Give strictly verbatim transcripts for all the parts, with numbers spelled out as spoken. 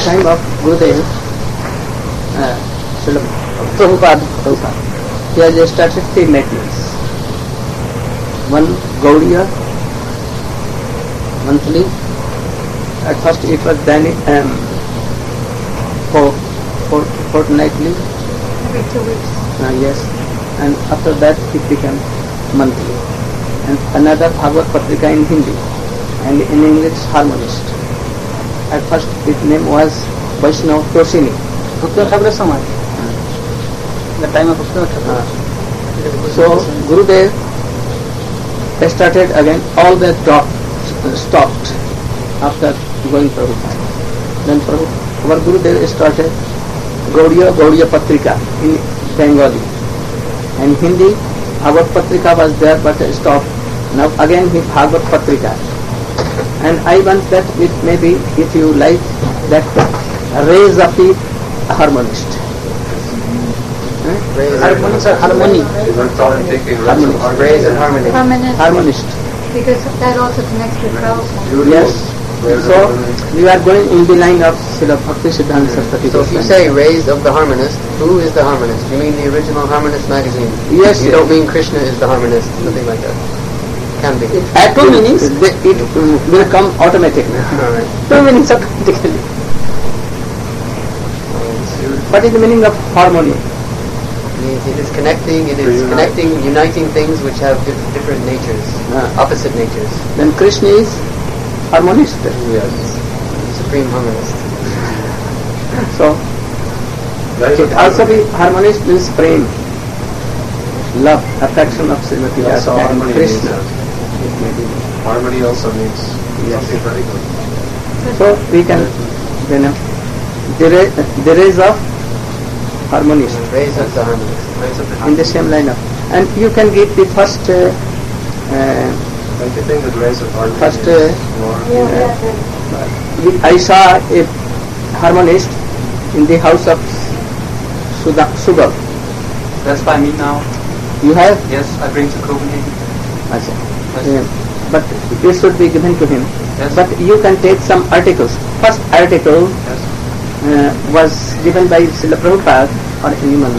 time of Gurudev, uh, Srila Prabhupada, Prabhupada, he has started three magazines. One Gaudiya monthly. At first it was then um, for, for fortnightly. Every two weeks. Uh, yes, and after that it became monthly. And another Bhagavad Patrika in Hindi and in English Harmonist. At first its name was Vaishnava Toshini. Bhakti Thakur Samaj. The time of Bhakti Thakur. Uh, so Gurudev started again, all that dropped, uh, stopped after going Prabhupada. Then Prabhupada, our Gurudev started Gaudiya Gaudiya Patrika in Bengali. And Hindi, Bhagavad Patrika was there but stopped. Now again he Bhagavad Patrika. And I want that it may be, if you like, that rays of the harmonist. Harmonist or harmony? Harmonist. Rays and harmony. Harmonist. Harmonist. Because that also connects with Prabhupada. Yes. So we are going in the line of Srila Bhakti Siddhanta Saraswati. So if you say Rays of the Harmonist, who is the Harmonist? You mean the original Harmonist magazine? Yes. You don't mean Krishna is the Harmonist, nothing like that. Can be. At two meanings, they, it will come automatically. Alright. Two meanings automatically. What is the meaning of harmony? Means it is connecting, it is connecting, uniting things which have dif- different natures, Ah. opposite natures. Then Krishna is harmonist. Yes. Supreme Harmonist. So it also be harmonist means prem, love, affection of Srimati Also Radha and harmony Krishna. means, It may be. Harmony also means Yes. something very good. So we can, you know, the, ray, the rays of harmonist Rays of the Harmonist. Rays of the in the same line of, and you can give the first uh, uh, Don't you think that rays of harmony First, is uh, more? Yeah, yeah. we- I saw a harmonist in the house of Sudha, Sugal. That's by me now. You have? Yes, I bring to Copenhagen. Achha. Yes. Yeah. But it should be given to him. Yes. But you can take some articles. First article Yes. uh, was given by Srila Prabhupada or anyone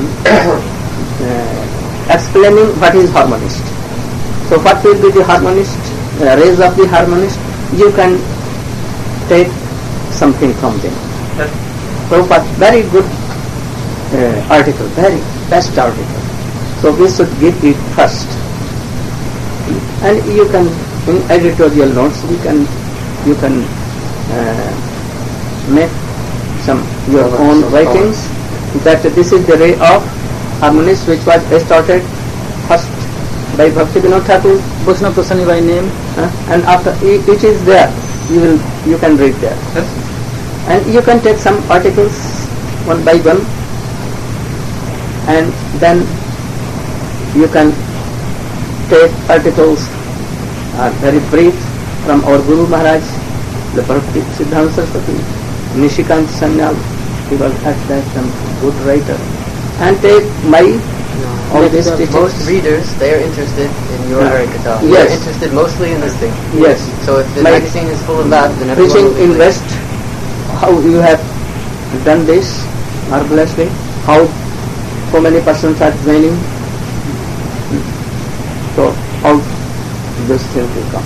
uh, explaining what is harmonist. So what will be the harmonist, uh, rays of the harmonist? You can take something from them. Yes. Prabhupada, very good uh, article, very best article. So we should give it first. And you can, in editorial notes, you can, you can uh, make some your own writings that this is the ray of harmonist which was started first by Bhakti Vinod Thakur, Vaishnava Tosani by name. uh, and after it, it is there, you will you can read there, Yes. and you can take some articles one by one, and then you can take articles uh, very brief from our Guru Maharaj, the Bhakti Siddhanta Saraswati, Nishikant Sanyal, he was at that some good writer, and take my all these teachings. Most readers, they are interested in your Yeah. Harikatha. Yes. They are interested mostly in this thing. Yes. So if the My magazine is full of that, then everyone Preaching will be in pleased. West, how you have done this marvelously, how so many persons are joining, so how this thing will come.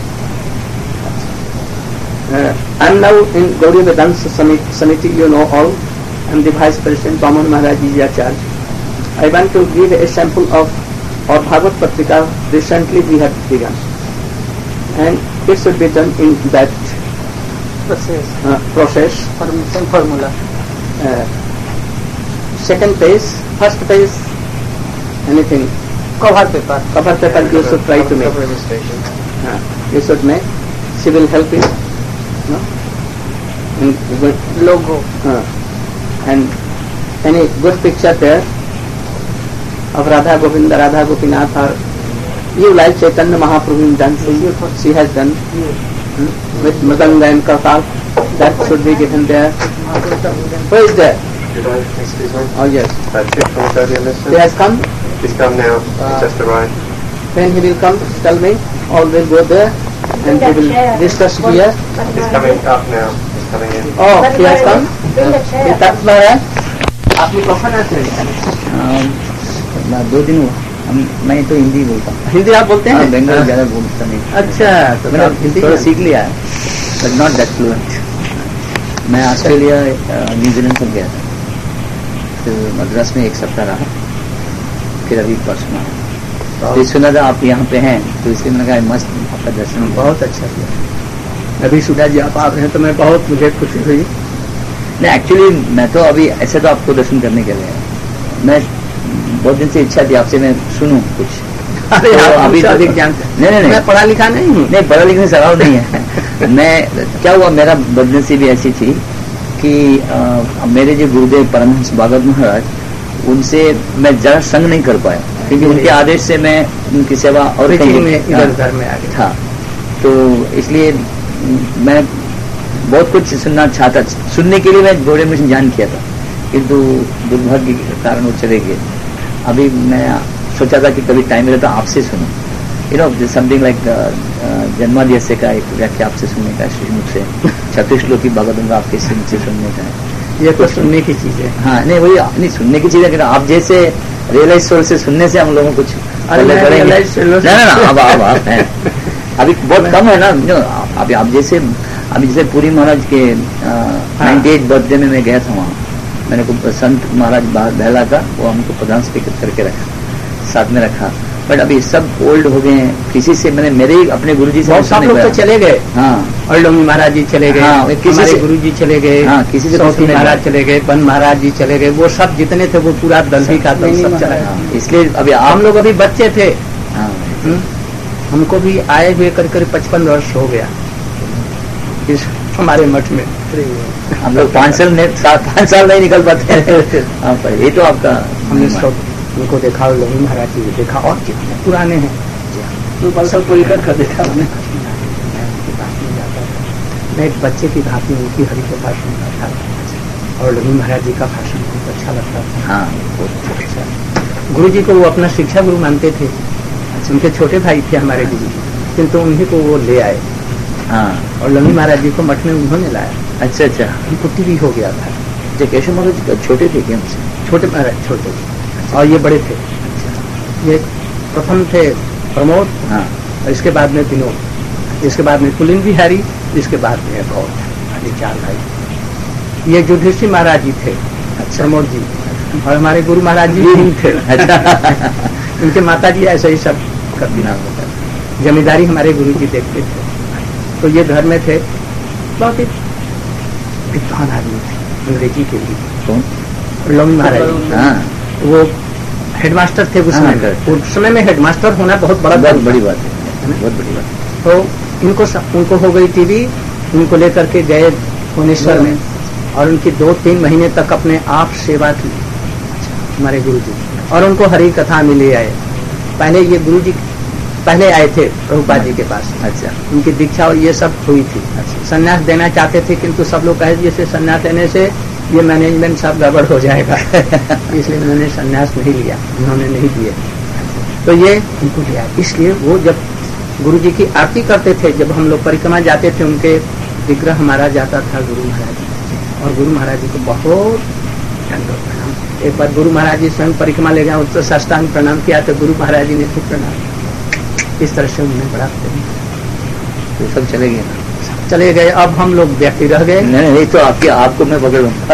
Uh, I am now in Gaudiya Vedanta Samiti, you know all. I am the Vice President, Baman Maharaj is Acharya. I want to give a sample of our Bhagavad Patrika. Recently we have begun, and it should be done in that Process. uh, process. Form- Same formula. Uh, second page, first page, anything, Cover paper. cover paper you should try to make. Cover illustration. Uh, you should make. She will help you. No? And good, Logo. uh, and any good picture there of Radha Govinda, Radha Gopinath, or you like Chaitanya Mahaprabhu dancing, she has done hmm, with Madanga and Kakal, that should be given there. Who is there? Did I, excuse me? Oh yes. That chick from the Gaudiya mission? He has come. He's come now. Ah. He's just arrived. When he will come, tell me. All will go there and we will discuss here. He's coming up now. He's coming in. Oh, he has come. Bring the chair. Vitak Maharaj, आपने कौन आते हैं? दो दिन हुआ हम मैं तो हिंदी बोलता हूँ। हिंदी आप बोलते हैं? बंगाली ज्यादा बोलता नहीं। अच्छा, तो मैंने आप हिंदी थोड़ा में- सीख लिया है बट नॉट दैट फ्लुएंट। मैं ऑस्ट्रेलिया न्यूजीलैंड तक गया था, फिर मद्रास में एक सप्ताह रहा, फिर अभी परसों आया। तो सुना था आप यहाँ पे हैं, तो इसलिए मैंने कहा मस्त आपका दर्शन हुआ। बहुत अच्छा किया। अभी सुधा जी आप आ रहे हैं तो मैं बहुत मुझे खुशी हुई। नहीं एक्चुअली मैं तो अभी ऐसे तो आपको दर्शन करने के लिए, मैं बहुत दिन से इच्छा थी आपसे मैं सुनूं कुछ। अरे तो आप अभी अभी तो- अधिक जानते हैं। नहीं नहीं नहीं मैं पढ़ा लिखा नहीं हूँ। नहीं पढ़ा लिखने से सवाल नहीं है। मैं क्या हुआ, मेरा बदनसीबी ऐसी थी कि आ, मेरे जो गुरुदेव परमहंस भागवत महाराज, उनसे मैं जरा संग नहीं कर पाया, क्योंकि उनके आदेश से मैं उनकी सेवा और और कहीं में इधर हाँ, उधर में आ गया। था, तो इसलिए मैं बहुत कुछ सुनना चाहता, सुनने के लिए मैं घोड़े में जान किया था, किंतु दुर्भाग्य के कारण वो चले गए। अभी मैं सोचा था कि कभी टाइम मिले तो आपसे सुनूं, यू नो समथिंग लाइक जन्माद्यस्य का एक व्याख्या आपसे सुनने का, श्रीमुख से छत्तीस श्लोकी भागवत आपके सिंह से सुनने का है। ये तो सुनने की चीज है। हाँ नहीं वही नहीं सुनने की चीज है, आप जैसे रियलाइज सोल से सुनने से हम लोगों को कुछ अरे पहले मैं करेंगे। realize soul से- ना ना ना, अब अब आप हैं अभी बहुत कम है ना, you know, अभी आप जैसे अभी जैसे पुरी महाराज के नाइन्टी एट बर्थडे में मैं गया था वहाँ, मैंने को संत महाराज बहला का वो हमको प्रधान स्पीकर करके रखा, साथ में रखा, बट अभी सब ओल्ड हो गए हैं, किसी से मैंने मेरे ही अपने गुरुजी से बहुत सब सुनने लोग तो पाया। चले गए। हाँ और लोमी महाराज जी चले गए, हाँ, किसी हमारे से- गुरु जी चले गए, हाँ, किसी से सौती कुछ नहीं महाराज बात। चले गए, बन महाराज जी चले गए, वो सब जितने थे वो पूरा दल ही का दल सब चला गया। हाँ, इसलिए अभी हम आप लोग अभी बच्चे थे, हाँ, हम्म, हमको भी आए हुए करीब करीब पचपन वर्ष हो गया इस हमारे मठ में। हम लोग पाँच साल में सात पाँच साल नहीं निकल पाते हैं। हाँ पर ये तो आपका हमने सब उनको देखा और लोमी महाराज जी को देखा, और कितने पुराने हैं। तो बलसल परिकर कर देखा हमने। मैं एक बच्चे की भांति उनकी हरि कथा सुनता था और लोमी महाराज जी का भाषण बहुत अच्छा लगता था। हाँ बहुत अच्छा। गुरु जी को वो अपना शिक्षा गुरु मानते थे, उनके छोटे भाई थे हमारे गुरु जी, किंतु उन्हीं को वो ले आए हाँ और लोमी महाराज जी को मठ में उन्होंने लाया। अच्छा अच्छा। उनको टीवी हो गया था। जो केशव महाराज छोटे थे क्या हमसे? छोटे महाराज छोटे और ये बड़े थे। ये प्रथम थे प्रमोद, हाँ और इसके बाद में विनोद, इसके बाद में कुलिन बिहारी, इसके बाद में एक और ये चार भाई। ये युधिष्ठिर महाराज जी थे, प्रमोद जी, और हमारे गुरु महाराज जी भी थे। अच्छा। उनके माता जी ऐसे ही सब करती ना, जमींदारी हमारे गुरु जी देखते थे। तो ये घर में थे, बहुत ही विद्वान आदमी थे अंग्रेजी के लिए। कौन? लोमी महाराज जी, हाँ वो हेडमास्टर थे उस हाँ, समय में। correct। उस समय में हेडमास्टर होना बहुत बड़ा बहुत बात बड़ी था। बात है, बहुत बड़ी बात है। तो इनको सब, उनको हो गई टीवी, उनको लेकर के गए भुवनेश्वर में और उनकी दो तीन महीने तक अपने आप सेवा की हमारे गुरु जी, और उनको हरि कथा में ले आए। पहले ये गुरु जी पहले आए थे प्रभुपाद जी के पास, अच्छा उनकी दीक्षा और ये सब हुई थी। संन्यास देना चाहते थे, किंतु सब लोग कहे जैसे संन्यास देने से ये मैनेजमेंट सब गड़बड़ हो जाएगा, इसलिए उन्होंने संन्यास नहीं लिया, उन्होंने नहीं दिए। तो ये उनको लिया, इसलिए वो जब गुरु जी की आरती करते थे, जब हम लोग परिक्रमा जाते थे, उनके विग्रह हमारा जाता था गुरु महाराज जी, और गुरु महाराज जी को बहुत दंडवत प्रणाम। एक बार गुरु महाराज जी स्वयं परिक्रमा ले गए, उसको साष्टांग प्रणाम किया तो गुरु महाराज जी ने फिर प्रणाम किया। इस तरह से उन्हें बड़ा प्रेम। तो सब चले गए ना? चले गए, अब हम लोग व्यक्ति रह गए। नहीं नहीं तो आपके आपको मैं पकड़ लूंगा।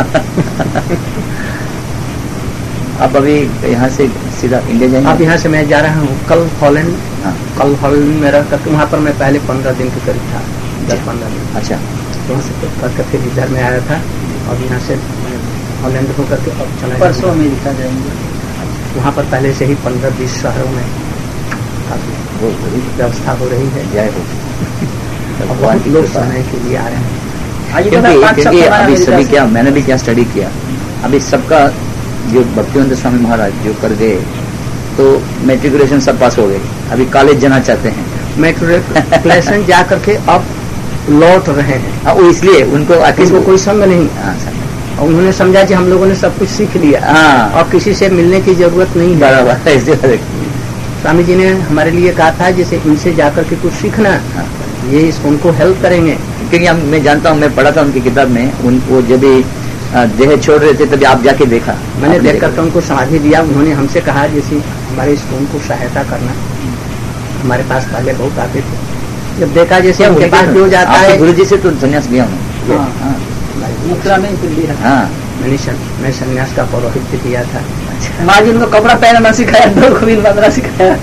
आप अभी यहाँ से सीधा इंडिया जाएंगे? अब यहाँ से मैं जा रहा हूँ कल हॉलैंड। हाँ कल हॉलैंड में रह करके, वहाँ पर मैं पहले पंद्रह दिन के करीब था, दस पंद्रह दिन। अच्छा तो वहाँ से करके फिर इधर में आया था, और यहाँ से मैं हॉलैंड होकर के अब चला परसों अमेरिका जाएंगे। वहाँ पर पहले से ही पंद्रह बीस शहरों में काफी वो बड़ी व्यवस्था हो रही है। जय हो। और भगवान बहुत की लोग कृपा। सुनने के लिए आ रहे हैं। क्योंकि क्योंकि अभी सभी क्या, मैंने भी क्या स्टडी किया, अभी सबका जो भक्तिवंत स्वामी महाराज जो कर गए, तो मेट्रिकुलेशन सब पास हो गए, अभी कॉलेज जाना चाहते हैं। मेट्रिकुलेशन जा करके अब लौट रहे हैं। हाँ वो इसलिए उनको किसी को कोई संग नहीं, हाँ समझ। और उन्होंने समझा कि हम लोगों ने सब कुछ सीख लिया, हाँ और किसी से मिलने की जरूरत नहीं है। बराबर है, इसलिए स्वामी जी ने हमारे लिए कहा था जैसे इनसे जाकर के कुछ सीखना, हाँ, ये इस उनको हेल्प करेंगे। क्योंकि हम मैं जानता हूँ, मैं पढ़ा था उनकी किताब में, उन वो जब भी देह छोड़ रहे थे तभी आप जाके देखा, मैंने देख करके उनको समाधि दिया। उन्होंने हमसे कहा जैसे हमारे स्कूल को सहायता करना, हमारे पास पहले बहुत आते थे, जब देखा जैसे उनके पास भी हो जाता है। गुरु जी से तो संन्यास लिया हूँ, मुखला में लिया। हाँ मैंने मैं संन्यास का पौरोहित्य किया था। माँ जी उनको कपड़ा पहनना सिखाया, दो खबील बंदना सिखाया।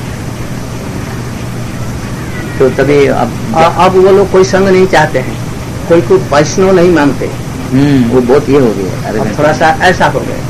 तो तभी अब अब वो लोग कोई संग नहीं चाहते हैं, कोई कोई वैष्णव नहीं मानते। हम्म वो बहुत ये हो गया। अरे थोड़ा सा ऐसा हो गया,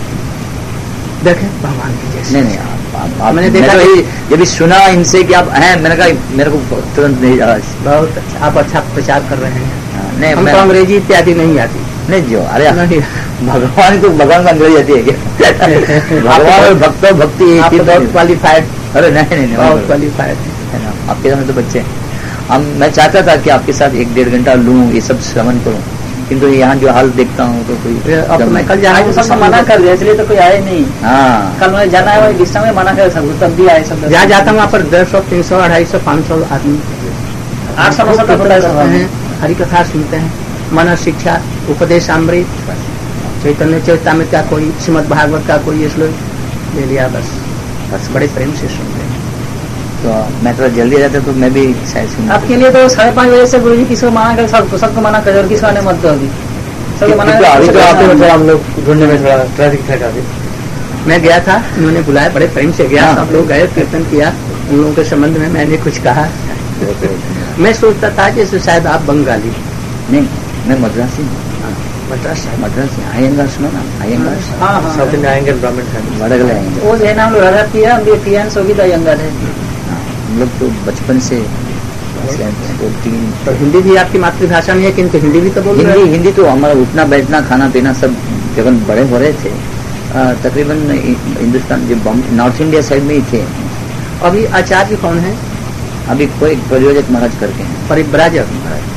देखें भगवान की जैसे। नहीं नहीं आप, आप, आप, मैंने देखा जब भी सुना इनसे कि आप हैं, मैंने कहा मेरे को तुरंत नहीं आ, बहुत अच्छा, आप अच्छा प्रचार कर रहे हैं। नहीं हमको अंग्रेजी इत्यादि नहीं आती। नहीं जो अरे नहीं, भगवान को भगवान का अंग्रेजी आती है क्या? भगवान और भक्त भक्ति आप बहुत क्वालिफाइड। अरे नहीं नहीं बहुत क्वालिफाइड है ना, आपके सामने तो बच्चे हम। मैं चाहता था कि आपके साथ एक डेढ़ घंटा लूँ, ये सब श्रवण करूँ, किंतु यहाँ जो हाल देखता हूँ तो कोई अब मैं कल आज तो सबको मना कर दिया, इसलिए तो कोई आए नहीं। हाँ कल मैं जाना है डिस्टा में मना कर सबको, तब भी आए सब। जहाँ जाता हूँ वहाँ पर डेढ़ सौ तीन सौ अढ़ाई सौ पाँच सौ आदमी आठ सौ नौ सौ तक होता है। हरि कथा सुनते हैं, मन शिक्षा, उपदेश अमृत, चैतन्य चैतामृत का कोई, श्रीमद् भागवत का कोई ये श्लोक ले लिया, बस बस बड़े प्रेम से सुनते हैं। तो मैं थोड़ा जल्दी जाता तो मैं भी शायद सुन। आपके लिए तो साढ़े पाँच बजे से गुरु जी किसको मना कर, सबको सबको मना कर, और किसको आने मत दो अभी, सबको मना कर। अभी तो आपके मतलब हम लोग ढूंढने में थोड़ा ट्रैफिक था काफी। मैं गया था, उन्होंने बुलाया, बड़े प्रेम से गया, सब लोग गए, कीर्तन किया। उन लोगों के संबंध में मैंने कुछ कहा। मैं सोचता था जैसे शायद आप बंगाली। नहीं मैं मद्रासी हूँ। मद्रास मद्रासी आयंगार सुनो ना, आयंगार हाँ हाँ साउथ इंडिया आएंगे ब्राह्मण फैमिली। वड़गले आएंगे। वो जो है ना हम लोग राधा पिया, हम भी पियान सोगी यंगर है। हम लोग तो बचपन से दो तीन। तो हिंदी भी आपकी मातृभाषा में है, किंतु हिंदी भी तो बोल रहे हिंदी हैं। हिंदी तो हमारा उठना बैठना खाना पीना सब जब हम बड़े हो रहे थे, आ, तकरीबन हिंदुस्तान जो नॉर्थ इंडिया साइड में ही थे। अभी आचार्य कौन है? अभी कोई प्रयोजक महाराज करके हैं, परिव्राजक।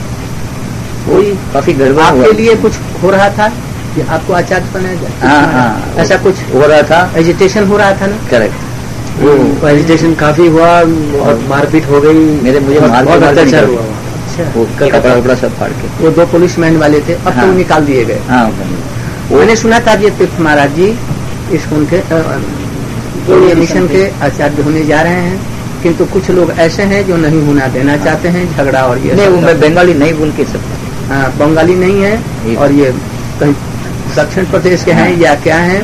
कोई काफी गड़बड़ हुआ। आपके लिए कुछ हो रहा था कि आपको आचार्य बनाया जाए? हाँ हाँ ऐसा कुछ हो रहा था, एजिटेशन हो रहा था ना? करेक्ट। वो एजिटेशन काफी हुआ और मारपीट हो गई। मेरे मुझे बहुत मारपीट अत्याचार हुआ। वो कपड़ा कपड़ा सब फाड़ के। वो दो पुलिस मैन वाले थे, अब हाँ। तो निकाल दिए गए। हाँ मैंने सुना था ये तीर्थ महाराज जी स्कूल के गौड़ीय मिशन के आचार्य होने जा रहे हैं, किंतु कुछ लोग ऐसे हैं जो नहीं होना देना चाहते हैं, झगड़ा और ये। नहीं वो मैं बंगाली नहीं बोल के सकता। हाँ, बंगाली नहीं है, और ये कहीं दक्षिण प्रदेश के हैं या क्या हैं।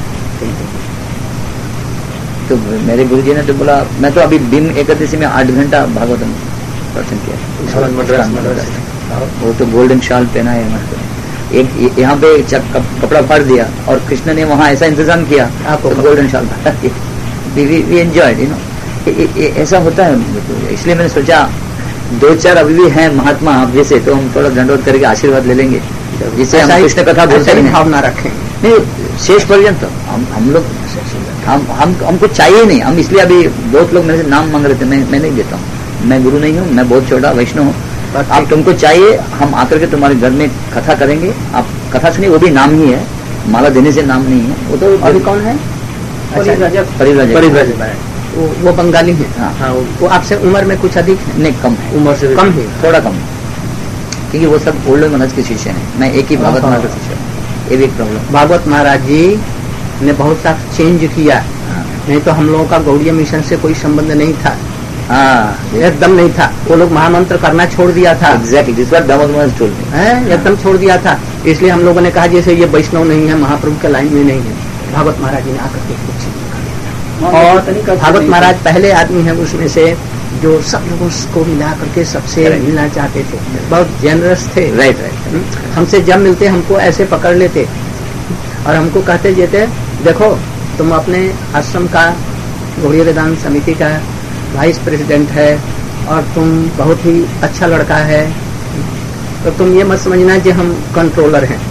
तो मेरे गुरुजी ने तो बोला, मैं तो अभी दिन एकादशी में आठ घंटा भागवतम प्रवचन किया। मद्रास मद्रास वो तो गोल्डन शाल पहना है हमारे, एक यहाँ पे चक, कप, कपड़ा फाड़ दिया और कृष्ण ने वहाँ ऐसा इंतजाम किया आपको तो गोल्डन शाल फाड़ दिया। वी एंजॉयड, यू नो, ऐसा होता है। इसलिए मैंने सोचा दो चार अभी भी हैं महात्मा आप जैसे, तो हम थोड़ा दंडवत करके आशीर्वाद ले लेंगे, जिससे हम कृष्ण कथा बोलते हैं। भावना रखें नहीं शेष पर्यंत हम हम लोग हम हम हमको चाहिए नहीं। हम इसलिए अभी बहुत लोग मेरे से नाम मांग रहे थे, मैं मैं नहीं देता हूँ। मैं गुरु नहीं हूँ, मैं बहुत छोटा वैष्णव हूँ। आप तुमको चाहिए हम आकर के तुम्हारे घर में कथा करेंगे, आप कथा सुनिए, वो भी नाम ही है, माला देने से नाम नहीं है। वो तो अभी कौन है? परिव्राजक। परिव्राजक वो, वो बंगाली है। हाँ हाँ वो आपसे उम्र में कुछ अधिक है? नहीं कम है, उम्र से कम है, थोड़ा कम है, क्योंकि वो सब ओल्ड महाराज के शिष्य हैं, मैं एक ही भागवत महाराज का शिष्य हूँ। ये भी एक प्रॉब्लम। भागवत महाराज जी ने बहुत सा चेंज किया, नहीं तो हम लोगों का गौड़ीय मिशन से कोई संबंध नहीं था। हाँ एकदम नहीं था। वो लोग महामंत्र करना छोड़ दिया था। Exactly this what Damodar Maharaj told me. है एकदम छोड़ दिया था। इसलिए हम लोगों ने कहा जैसे ये वैष्णव नहीं है, महाप्रभु के लाइन में नहीं है। भागवत महाराज जी ने आकर के कुछ और भागवत महाराज पहले आदमी है उसमें से जो सब लोगों को मिला करके सबसे मिलना चाहते थे, बहुत जेनरस थे। Right right. हमसे जब मिलते हमको ऐसे पकड़ लेते और हमको कहते जेते देखो तुम अपने आश्रम का गौड़ीय वेदांत समिति का वाइस प्रेसिडेंट है और तुम बहुत ही अच्छा लड़का है, तो तुम ये मत समझना कि हम कंट्रोलर हैं।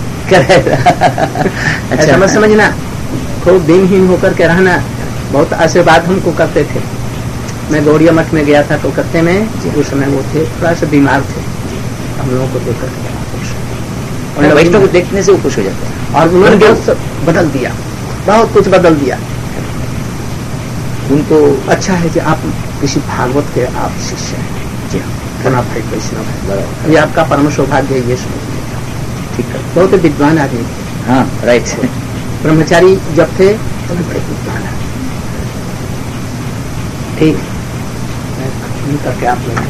ऐसा मत समझना, खूब दिनहीन होकर के रहना। बहुत आशीर्वाद हमको करते थे। मैं गौड़ीय मठ में गया था कलकत्ते में, उस समय वो थे थोड़ा सा बीमार थे, हम लोगों को देख करके और वैष्णव को देखने से वो खुश हो जाते हैं। और उन्होंने बहुत बदल दिया, बहुत कुछ बदल दिया। उनको अच्छा है कि आप किसी भागवत के आप शिष्य हैं। जी हाँ, bona fide वैष्णव है। ये आपका परम सौभाग्य है ये समझने का। ठीक है, बहुत विद्वान आदमी थे। हाँ, राइट। ब्रह्मचारी जब थे तो भी बड़े विद्वान है। ठीक मैं करके आप लोग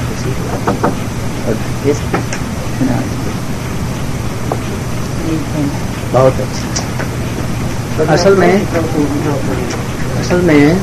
बहुत अच्छा। असल में असल में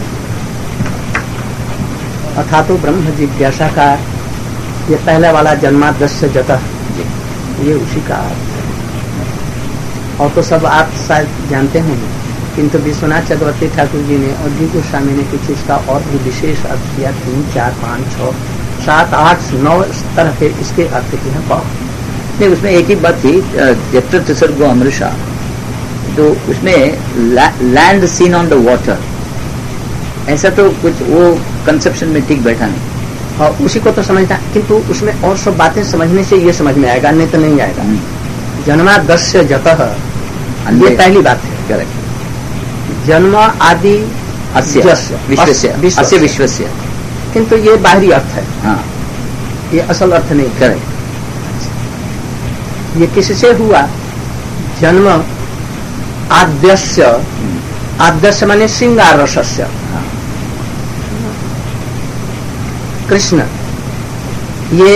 अथा तो ब्रह्म जिज्ञासा का ये पहले वाला जन्मादस्य जतः ये उसी का अर्थ है। और तो सब आप शायद जानते होंगे, किंतु विश्वनाथ चक्रवर्ती ठाकुर जी ने और जी गोस्वामी ने कुछ इसका और भी विशेष अर्थ किया। तीन चार पाँच छः सात आठ नौ तरह के इसके अर्थ की है बहुत। नहीं, उसमें एक ही बात थी, यत्र त्रिसर्गो अमृषा, तो उसमें land seen on the water, ऐसा तो कुछ वो कंसेप्शन में ठीक बैठा नहीं। और उसी को तो समझता, किंतु उसमें और सब बातें समझने से ये समझ में आएगा, नहीं तो नहीं आएगा। जन्मादस्य जतः ये पहली बात है। करेक्ट। जन्म आदि अस्य विश्वस्य, अस्य विश्वस्य, किंतु ये बाहरी अर्थ है। हाँ, ये असल अर्थ नहीं। करेक्ट। ये किससे हुआ? जन्म आद्यस्य, आद्यस्य माने श्रृंगार रसस्य। कृष्ण ये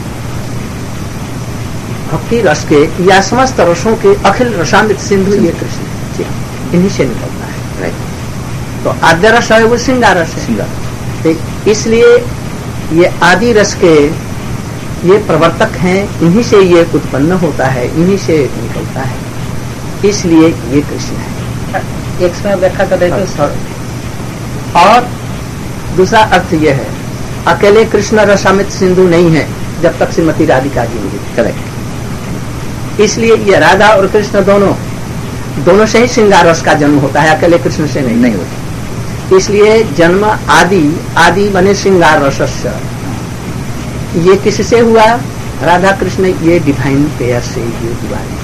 भक्ति रस के या समस्त रसों के अखिल रसामृत सिंधु ये कृष्ण है, इन्हीं से निकलता है। राइट। तो आद्य रस है वो श्रृंगार रस है। तो इसलिए ये आदि रस के ये प्रवर्तक हैं, इन्हीं से ये उत्पन्न होता है, इन्हीं से निकलता है, इसलिए ये कृष्ण है। एक समय व्याख्या कर रहे थे। और दूसरा अर्थ ये है, अकेले कृष्ण रसामृत सिंधु नहीं है जब तक श्रीमती राधिका जी होंगी। करेक्ट। इसलिए ये राधा और कृष्ण दोनों दोनों से ही श्रृंगार रस का जन्म होता है, अकेले कृष्ण से नहीं नहीं होता। इसलिए जन्म आदि, आदि बने श्रृंगार रसस्य, ये किससे हुआ? राधा कृष्ण ये डिवाइन पेयर से ये डिवाइन।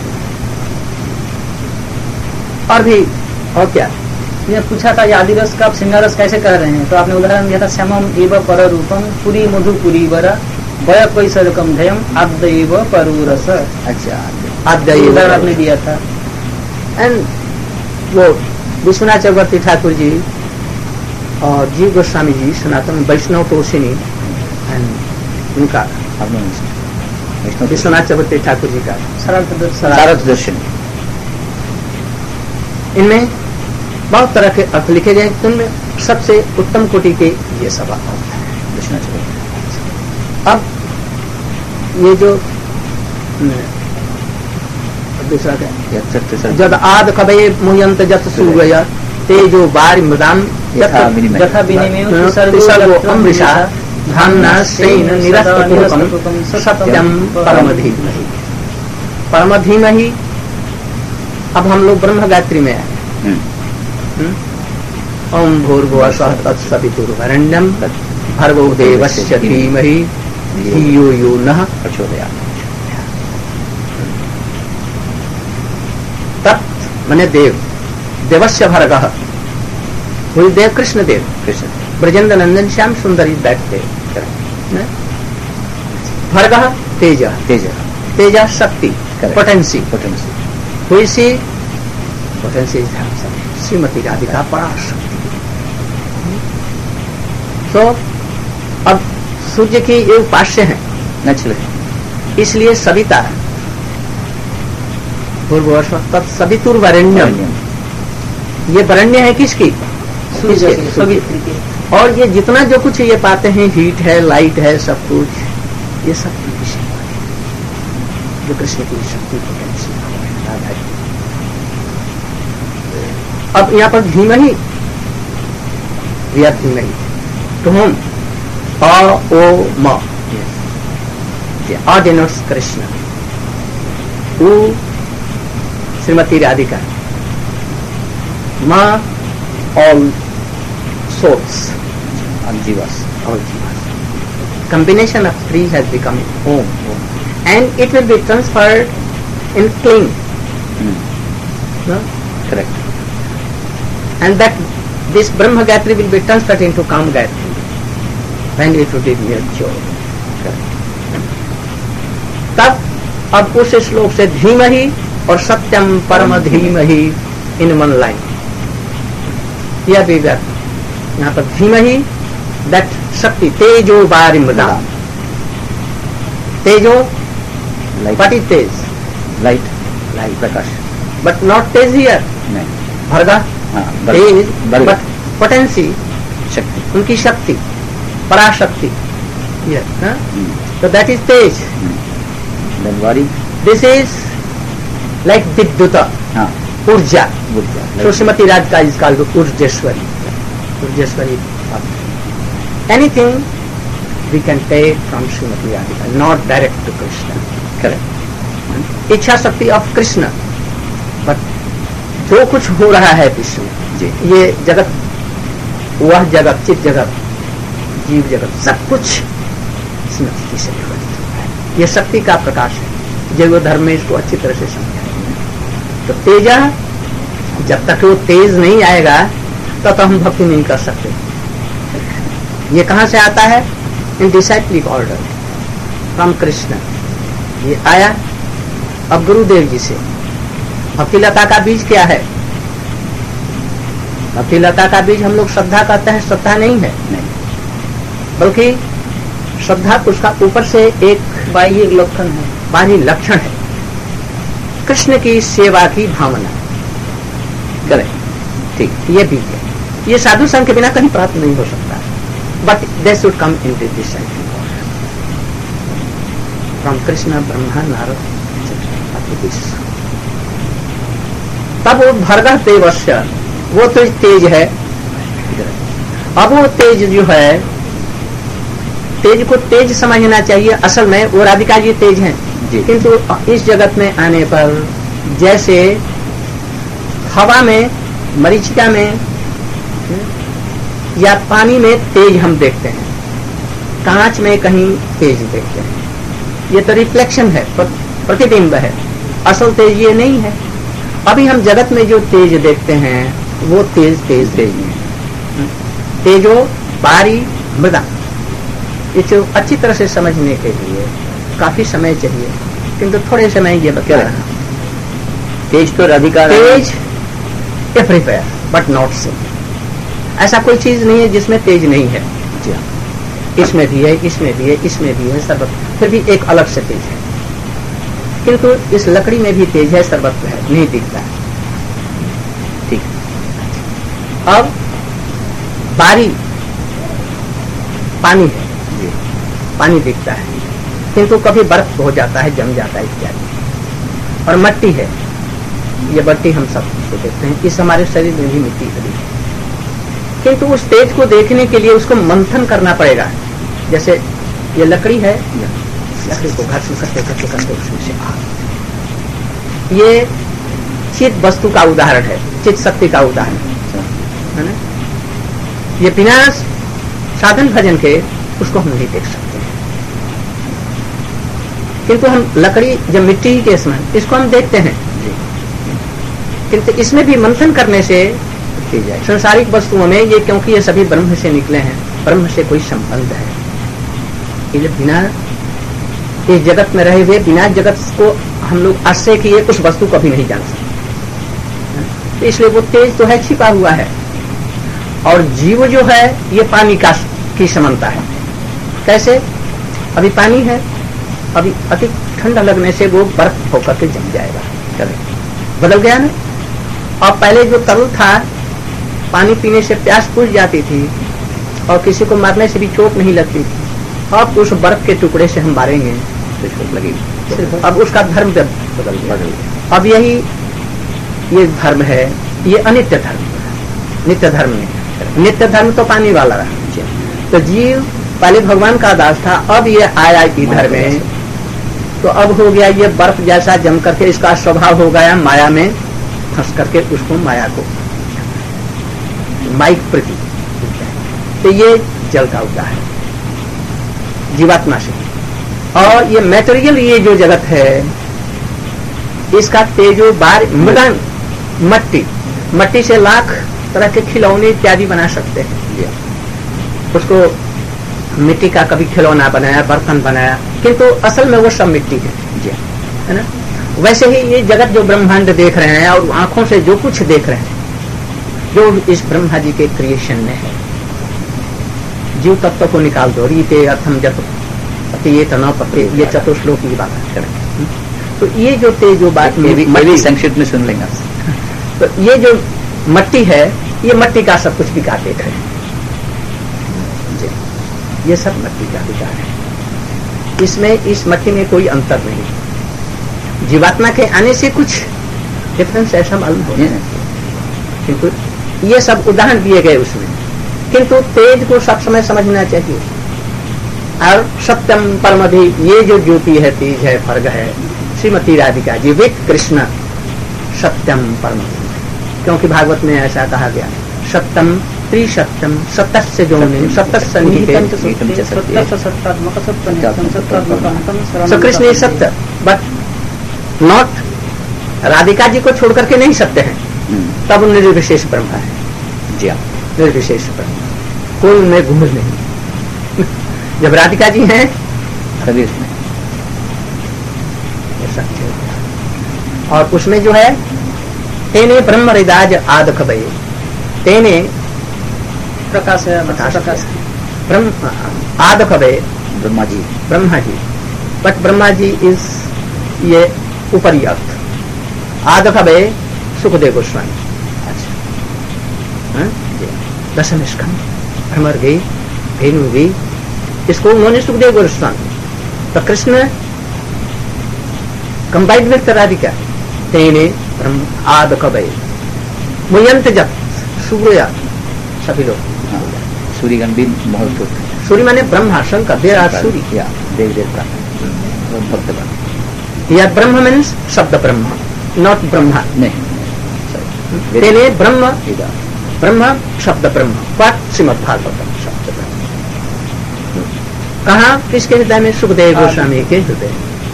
और भी और क्या मैं पूछा था, आदि रस का आप श्रृंगार रस कैसे कह रहे हैं? तो आपने उदाहरण दिया था, श्यामम एव पर रूपम पुरी मधु पुरी वरा वय कोई सरकम धयम आद्य एव परु रस। अच्छा, आद्य उदाहरण आपने दिया था। एंड वो विश्वनाथ चक्रवर्ती ठाकुर जी और जी गोस्वामी जी सनातन वैष्णव तोषिनी एंड उनका विश्वनाथ चक्रवर्ती ठाकुर जी का सारथ दर्शन, इनमें बहुत तरह के अर्थ लिखे गए, उनमें सबसे उत्तम कोटि के ये सब अर्थ है विश्वनाथ चक्रवर्ती। अब ये जो दूसरा क्या, जद आद कबे मुहयंत जत सूर्य तेजो बारी मृदाम यथा सर्वो अमृषा धाम्ना स्वेन निरस्तपूर्वकं सत्यम परम धीमहि। परम धीमहि। अब हम लोग ब्रह्म गायत्री में आए। ओम भूर्भुवः स्वः तत्सवितुर्वरेण्यं भर्गो देवस्य धीमहि धियो यो नः प्रचोदयात्। तत् माने देव, देवस्य भर्गः, वही देव कृष्ण देव, कृष्ण ब्रजेंद्र नंदन श्याम सुंदरी बैठते। भर्गः तेज, तेज तेज शक्ति, पोटेंसी, पोटेंसी हुई सी पोटेंसी श्रीमती राधिका पराशक्ति। तो अब सूर्य की ये उपास्य है नेचुरली, इसलिए सविता पूर्व तत्सवितुर वरेण्यम, ये वरेण्य है किसकी? सूर्य की। और ये जितना जो कुछ ये पाते हैं, हीट है, लाइट है, सब कुछ ये सब कृष्ण जो कृष्ण की शक्ति पोटेंसी राधा की। अब यहाँ पर धीमहि, धीमहि तो हम अ ओ म, अ डिनोट्स कृष्ण, उ Shrimati Radhika, um all souls, all jivas, all jivas. Combination of three has become Om, Om. And it will be transferred in cling. Hmm. No? Correct. And that this Brahma Gayatri will be transferred into Kam Gayatri when it will be mature. Correct. तब अब उस श्लोक से धीमहि और सत्यम परम धीमहि in one line, यह भी व्यक्त यहाँ पर धीमहि दैट शक्ति, तेजो बारी मृदा, तेजो but is Tej, light, light Prakash, but not Tej here, नहीं, भरगा हाँ, तेज बल, बट पोटेंसी, शक्ति, उनकी शक्ति, पराशक्ति, ये हाँ? तो that is Tej. then worry, this is like vidyut, हाँ, ऊर्जा. ऊर्जा, So like- Srimati Radhika is called Urjeshwari. Urjeshwari. Anything we can take from Srimati Radhika, not direct to Krishna. correct, इच्छा शक्ति ऑफ कृष्ण, बट जो कुछ हो रहा है विश्व में, जी, ये जगत, वह जगत, चित जगत, जीव जगत, सब कुछ स्मृति से विवर्तित हुआ है. ये शक्ति का प्रकाश है. जैव धर्म में इसको अच्छी तरह से समझा. तो तेजा, जब तक वो तेज नहीं आएगा तब तो हम भक्ति नहीं कर सकते. ये कहां से आता है? In disciplic order from Krishna. ये आया अब गुरुदेव जी से. भक्ति लता का बीज क्या है? भक्ति लता का बीज हम लोग श्रद्धा कहते हैं, श्रद्धा नहीं है, नहीं, बल्कि श्रद्धा उसका ऊपर से एक बाह्य लक्षण है, बाहरी लक्षण है, कृष्ण की सेवा की भावना. करेक्ट, ठीक, ये बीज है. ये साधु संघ के बिना कहीं प्राप्त नहीं हो सकता. But they should come in this from Krishna, Brahma, Narada, तब वो भर्गः देवस्य, वो तो तेज है. अब वो तेज जो है, तेज को तेज समझना चाहिए. असल में वो राधिका जी तेज हैं, जी, किंतु इस जगत में आने पर जैसे हवा में, मरीचिका में या पानी में तेज हम देखते हैं, कांच में कहीं तेज देखते हैं. ये तो रिफ्लेक्शन है, प्रतिबिंब है. असल तेज ये नहीं है. अभी हम जगत में जो तेज देखते हैं वो तेज तेज तेज है. तेजो बारी मृदा, इसे अच्छी तरह से समझने के लिए काफी समय चाहिए, किंतु थोड़े समय ये बता रहा हूं. तेज तो राधिका, तेज एवरीवेयर बट नॉट सो. ऐसा कोई चीज नहीं है जिसमें तेज नहीं है. जी हाँ, इसमें भी है, इसमें भी है, इसमें भी है, सर्वत्र. फिर भी एक अलग से तेज है. किंतु इस लकड़ी में भी तेज है, सर्वत्र है, नहीं दिखता है. ठीक, अब बारी पानी है, जी, पानी दिखता है, किंतु कभी बर्फ हो जाता है, जम जाता है इत्यादि. और मट्टी है, ये मट्टी हम सब को देखते हैं. इस हमारे शरीर में भी मिट्टी खड़ी है, किंतु उस तेज को देखने के लिए उसको मंथन करना पड़ेगा. जैसे ये लकड़ी है, लकड़ी को घर्षण करते करते करते उसमें से आग. ये चित वस्तु का उदाहरण है, चित शक्ति का उदाहरण है ना. ये बिना साधन भजन के उसको हम नहीं देख सकते हैं. किंतु हम लकड़ी, जब मिट्टी के इसमें इसको हम देखते हैं, किंतु इसमें भी मंथन करने से संसारिक वस्तुओं में ये, क्योंकि ये सभी ब्रह्म से निकले हैं, ब्रह्म से कोई संबंध है. ये बिना इस जगत में रहे हुए, बिना जगत को हम लोग आश्रय किए उस वस्तु को भी नहीं जान सकते. इसलिए वो तेज तो है, छिपा हुआ है. और जीव जो है ये पानी का की समानता है. कैसे? अभी पानी है, अभी अति ठंडा लगने से वो बर्फ होकर के जम जाएगा. बदल गया ना. और पहले जो तरल था, पानी पीने से प्यास बुझ जाती थी और किसी को मारने से भी चोट नहीं लगती थी. अब उस बर्फ के टुकड़े से हम मारेंगे तो चोट लगेगी. अब उसका धर्म बदल गया. अब यही ये धर्म है, ये अनित्य धर्म. नित्य धर्म नहीं. नित्य धर्म तो पानी वाला रहा. तो जीव पहले भगवान का दास था, अब ये आया इधर में, तो अब हो गया ये बर्फ जैसा जम करके इसका स्वभाव हो गया माया में फंस करके उसको माया को माइक प्रति. तो ये जल का उदाहरण है जीवात्मा से. और ये मैटेरियल, ये जो जगत है, इसका तेजो बार मृदान, मट्टी, मट्टी से लाख तरह के खिलौने इत्यादि बना सकते हैं. उसको मिट्टी का कभी खिलौना बनाया, बर्तन बनाया, किंतु असल में वो सब मिट्टी है. जी है ना। वैसे ही ये जगत जो ब्रह्मांड देख रहे हैं और आंखों से जो कुछ देख रहे हैं, जो इस ब्रह्मा जी के क्रिएशन में है, जीव तत्व को निकाल दो। रीते अर्थम जप पति ये तनाव पति, ये चतुर्श्लोक की बात करें। तो ये जो ते जो बात में भी मट्टी- संक्षिप्त में सुन लेंगे। तो ये जो मट्टी है, ये मट्टी का सब कुछ विकार देख रहे हैं जी। ये सब मट्टी का विकार है। इसमें इस मट्टी में कोई अंतर नहीं। जीवात्मा के आने से कुछ डिफरेंस ऐसा मालूम हो, किंतु ये सब उदाहरण दिए गए उसमें। किंतु तेज को सब समय समझना चाहिए। और सत्यम परमधि, ये जो ज्योति है, तेज है, फर्ग है, श्रीमती राधिका जी विक कृष्ण सत्यम परमधि। क्योंकि भागवत में ऐसा कहा गया, सत्यम त्रिसत्यम सतस्य जो सतस्य निहितम सो कृष्ण इज सत्य, बट नॉट राधिका जी को छोड़ करके नहीं सत्य है, तब निर्विशेष ब्रह्म है जी। हाँ, निर्विशेष ब्रह्म, कोई उनमें घूम नहीं। जब राधिका जी हैं तभी उसमें सत्य होता। और उसमें जो है तेने ब्रह्म हृदाज आद खबे, तेने प्रकाश है, प्रकाश प्रकाश ब्रह्म आद खबे ब्रह्मा जी, ब्रह्मा जी। बट ब्रह्मा जी इज ये ऊपरी अर्थ। आद खबे सुखदेव गोस्वामी, अच्छा दशम स्कंद, भ्रमर गई, भेनु गई, इसको उन्होंने सुखदेव गोस्वामी। तो कृष्ण कंबाइंड विद राधिका, तेने ब्रह्म आद कबे मुयंत जब सूर्य, सभी लोग सूर्यगण भी बहुत होते हैं। सूर्य माने ब्रह्मा, शंकर, देर आर सूर्य, या देव देवता भक्त। या ब्रह्म मीन्स शब्द ब्रह्म, नॉट ब्रह्मा। नहीं, तेने ब्रह्म, इधर ब्रह्म शब्द ब्रह्म, पाठ श्रीमद् भागवतम शब्द ब्रह्म। कहा किसके हृदय में? सुखदेव गोस्वामी के हृदय।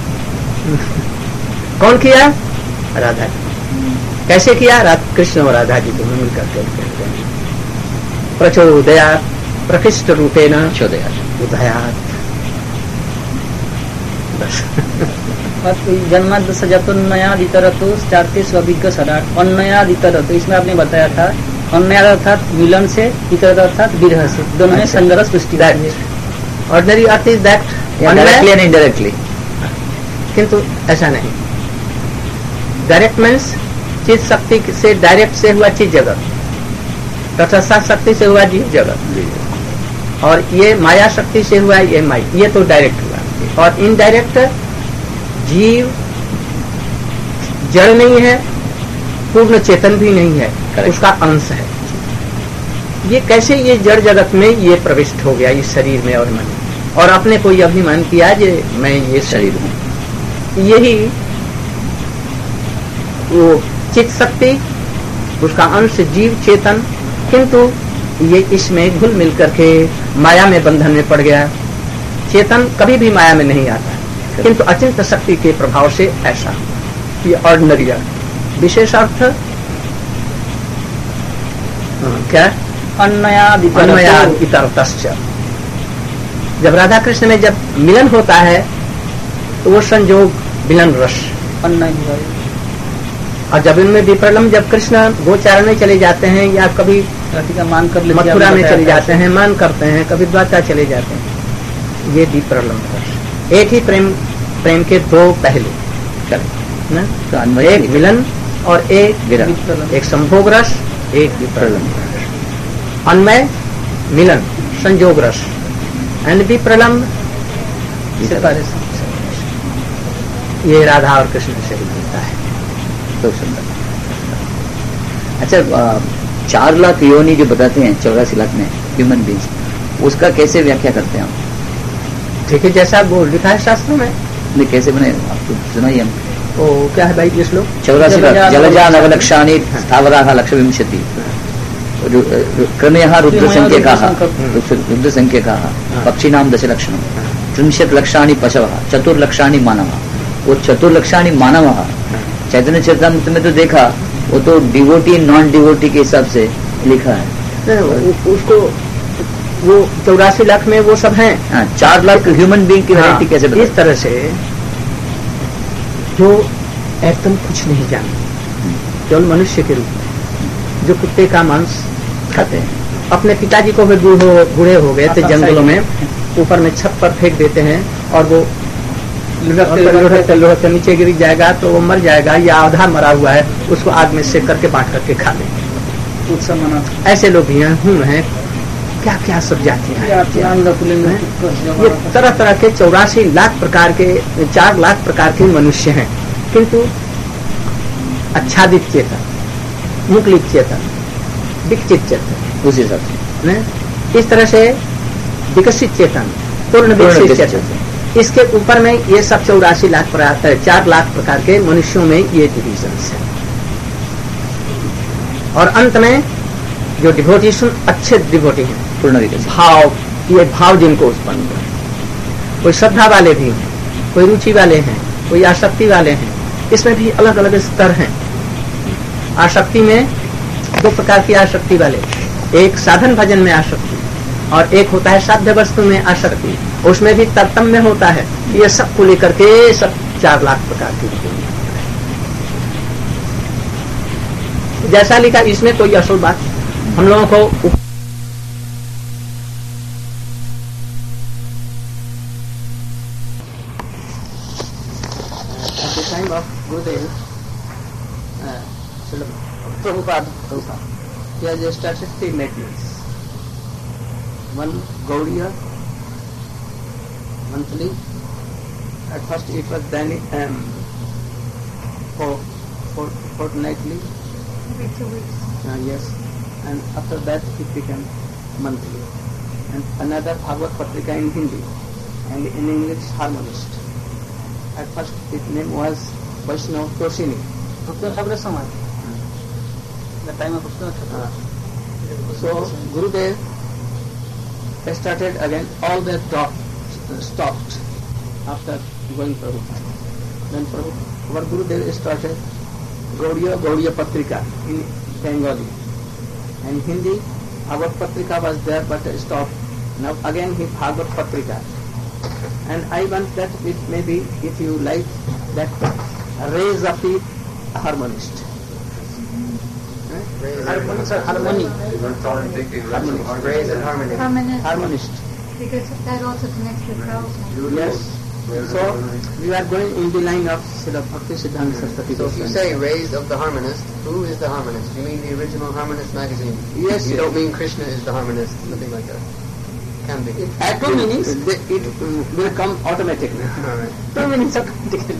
कौन किया? राधा जी। कैसे किया? राधा कृष्ण और राधा जी दोनों मिलकर के हृदय में प्रचोदयात् प्रकृष्ट रूपेण चौदह उदयात्। बस जन्माद सजतोन्नयाद इतरतो चारते स्विज्ञ सदाट अन्नयाद इतरतो, इसमें आपने बताया था अन्नयाद अर्थात मिलन से, इतर अर्थात विरह से, दोनों में संग्रह सृष्टि। ऑर्डिनरी अर्थ is that directly and indirectly, किंतु ऐसा नहीं। डायरेक्ट मीन्स चित शक्ति से डायरेक्ट से हुआ चित जगत, तथा सत शक्ति से हुआ जीव जगत, और ये माया शक्ति से हुआ ये माया, ये तो डायरेक्ट हुआ। और इनडायरेक्ट जीव जड़ नहीं है, पूर्ण चेतन भी नहीं है, Correct. उसका अंश है। ये कैसे ये जड़ जगत में ये प्रविष्ट हो गया इस शरीर में और मन, और अपने को ये अभिमान किया जे मैं ये शरीर हूँ। यही वो चित्त शक्ति, उसका अंश जीव चेतन, किंतु ये इसमें घुल मिल करके माया में बंधन में पड़ गया। चेतन कभी भी माया में नहीं आता, किंतु अचिंत शक्ति के प्रभाव से ऐसा। ये ऑर्डिनरी अर्थ। विशेष अर्थ क्या? अन्नयाद अन्वयाद इतरतश्च। जब राधा कृष्ण में जब मिलन होता है तो वो संयोग मिलन रस। अन्न और जब इनमें विप्रलम, जब कृष्ण गोचारण में चले जाते हैं या कभी का मान कर लेते हैं, मथुरा में आपने चले बताया जाते हैं, मान करते हैं, कभी द्वारका चले जाते हैं, ये विप्रलम रस। एक ही प्रेम, प्रेम के दो पहलू ना, तो अन्वय एक मिलन और एक विरह, विप्रलम। एक संभोग रस, एक विप्रलम रस। अन्वय, मिलन, संयोग रस, एंड विप्रलम सेपरेशन। ये राधा और कृष्ण से ही मिलता है। तो सुंदर। अच्छा, आ, चार लाख योनि जो बताते हैं चौरासी लाख में ह्यूमन बींग्स, उसका कैसे व्याख्या करते हैं आप? ठीक है, जैसा वो लिखा है शास्त्रों में। नहीं, कैसे बने आपको सुनाइए हम। वो क्या है भाई ये श्लोक? चौरासी लाख जलजा जलजा नवलक्षाणि। नवलक्षाणी स्थावराः लक्षविंशति क्रमयः रुद्रसंख्यकाः रुद्रसंख्यकाः पक्षिणां दशलक्षणं त्रिंशत् लक्षाणि पशवः चतुर्लक्षाणि मानवः। वो चतुर्लक्षाणि मानवः चैतन्य चरितामृत में तो देखा, वो तो डिवोटी नॉन डिवोटी के हिसाब से लिखा है। नहीं, उ- उसको वो चौरासी लाख में वो सब हैं। हाँ, चार लाख ह्यूमन बीइंग की वैरायटी हाँ, कैसे इस बताते? तरह से जो एकदम कुछ नहीं जानते, केवल मनुष्य के रूप में, जो कुत्ते का मांस खाते हैं। अपने पिताजी को भी बूढ़े बूढ़े हो गए थे जंगलों में, ऊपर में छत पर फेंक देते हैं और वो लुढ़कते लुढ़कते लुढ़कते नीचे गिर जाएगा तो वो मर जाएगा, या आधा मरा हुआ है उसको आग में सेक करके बांट करके खा लेंगे। उत्सव मना ऐसे लोग भी हैं, क्या क्या सब जातियां हैं। ये तरह तरह के चौरासी लाख प्रकार के, चार लाख प्रकार के मनुष्य हैं, किंतु आच्छादित चेतन, मुकलित चेतन, विकसित चेतन, उसी हिसाब से इस तरह से विकसित चेतन, पूर्ण विकसित चेतन, इसके ऊपर में ये सब चौरासी लाख प्रकार, चार लाख प्रकार के मनुष्यों में ये डिविजन है। और अंत में जो डिवोटीज अच्छे डिवोटी हैं, पूर्ण विकसित भाव, ये भाव जिनको उत्पन्न हुआ, कोई श्रद्धा वाले भी हैं, कोई रुचि वाले हैं, कोई आसक्ति वाले हैं, इसमें भी अलग अलग स्तर हैं। आसक्ति में दो प्रकार की आसक्ति वाले, एक साधन भजन में आसक्ति और एक होता है साध्य वस्तु में आसक्ति, उसमें भी तारतम्य होता है। ये सब को लेकर के सब चार लाख प्रकार की जैसा लिखा, इसमें कोई असल बात हम लोगों को time of Gurudev Prabhupada, he has started three methods. One Gaudiya monthly. At first it was then um, for, for fortnightly. Every two weeks. Uh, yes, and after that it became monthly. And another Bhagavad Patrika in Hindi and in English Harmonist. At first its name was Vaishnava Toshini. The time of uh, so Gurudev started again, all that talk stopped after going Prabhupada. Then Prabhupada, our Gurudev started Gaudiya Gaudiya Patrika in Bengali. And Hindi, our Patrika was there but stopped. Now again he Bhagavad Patrika. And I want that it may be, if you like, that rays of the harmonist. Harmonist or harmony? Rays and harmony. Harmonist. Harmonist. Because that also connects to Prabhupada. Yes. So we are going in the line of Srila Bhakti Siddhanta Saraswati. So if you say Rays of the Harmonist, who is the Harmonist? You mean the original Harmonist magazine? Yes. You don't mean Krishna is the Harmonist, nothing like that. Can be. It, at two meanings, they, it will come automatically. All right. Two meanings automatically.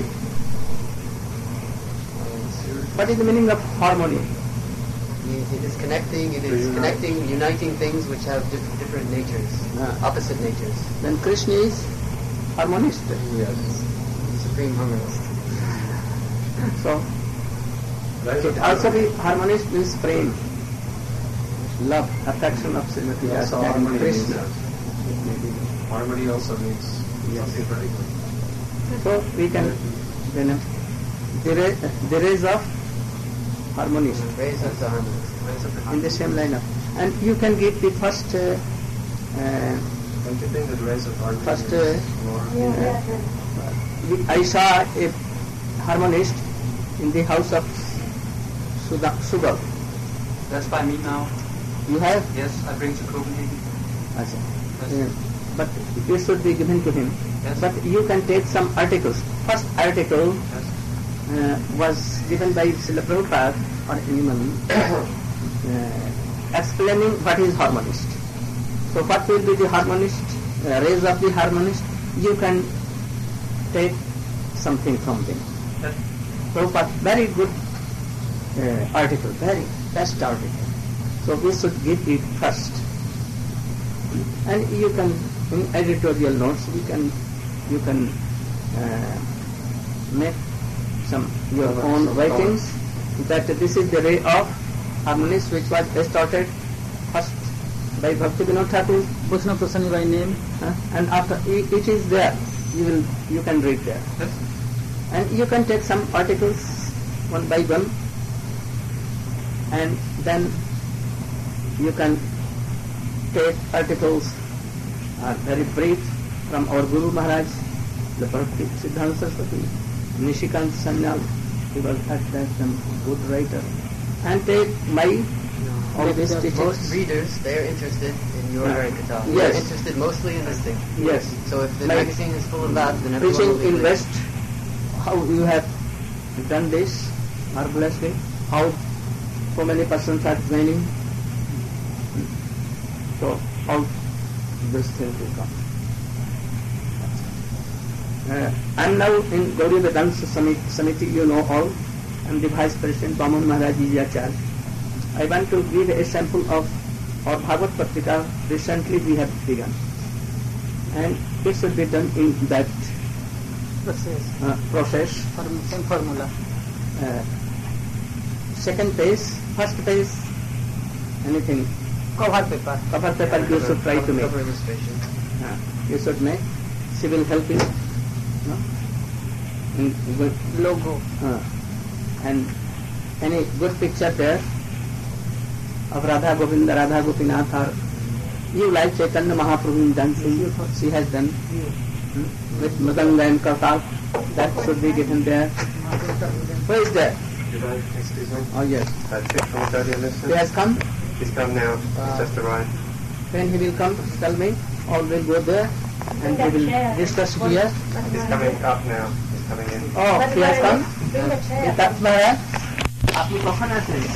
What is the meaning of harmony? It is connecting, it is connecting, uniting things which have diff- different natures, Ah. opposite natures. Then Krishna is harmonist. Yes. Supreme Harmonist. So it also be harmonist means prem, love, affection of Srimati Also Radha and harmony Krishna. means harmony also means something very good. So we can, you know, the, ra- the rays of harmonist Rays of the Harmonist. Rays of the in the Harmonist. same lineup. And you can give the first, uh, uh, Don't you think that rays of harmony First, is uh, more? Yeah, yeah. I saw a harmonist in the house of Sudha- Sugal. That's by me now. You have? Yes, I bring to Copenhagen. Achha. Yes. Yeah. But it should be given to him. Yes. But you can take some articles. First article Yes. uh, was given by Srila Prabhupada or anyone uh, explaining what is harmonist. So what will be the harmonist, uh, rays of the harmonist? You can take something from them. Yes. Prabhupada, very good uh, article, very best article. So we should give it first. And you can, in editorial notes, you can, you can uh, make some your own writings that this is the ray of harmonist which was started first by Bhakti Vinod Thakur, Vaishnava Tosani by name. uh, and after it, it is there, you will you can read there, Yes. and you can take some articles one by one, and then you can take articles uh, very brief from our Guru Maharaj, the Bhakti Siddhanta Saraswati, Nishikant Sanyal, he was at that time good writer, and take my all these Most teachings. readers, they are interested in your Yeah. Harikatha. Yes. They're interested mostly in this thing. Yes, So if the Like magazine is full of that, then everyone preaching will be in like- West, how you have done this marvelously, how so many persons are joining. So all this thing will come. Uh, I am now in Gauri Vedanta Samiti, you know all. I am the Vice President, Baman Maharaj Ji Acharya. I want to give a sample of our Bhagavad Patrika. Recently we have begun, and it should be done in that Process. uh, process. Form, same formula. Uh, second page, first page, anything, Cover paper. cover paper you should try to make. Cover illustration. Uh, you should make. She will help you. No? In good, Logo. uh, and any good picture there of Radha Govinda, Radha Gopinath, or you like Chaitanya Mahaprabhu dancing, she has done hmm, with Madanga and Kartal, that should be given there. Who is there? Did I, excuse me? Oh yes, Uh, Chief from Australia, he listen. has come. He's come now. He's just arrived. When he will come, tell me, all will go there and we will discuss here. He's coming up now. He's coming in. Oh, he has come? Bring the ये chair. तत्व है आप लोग कौन आते हैं?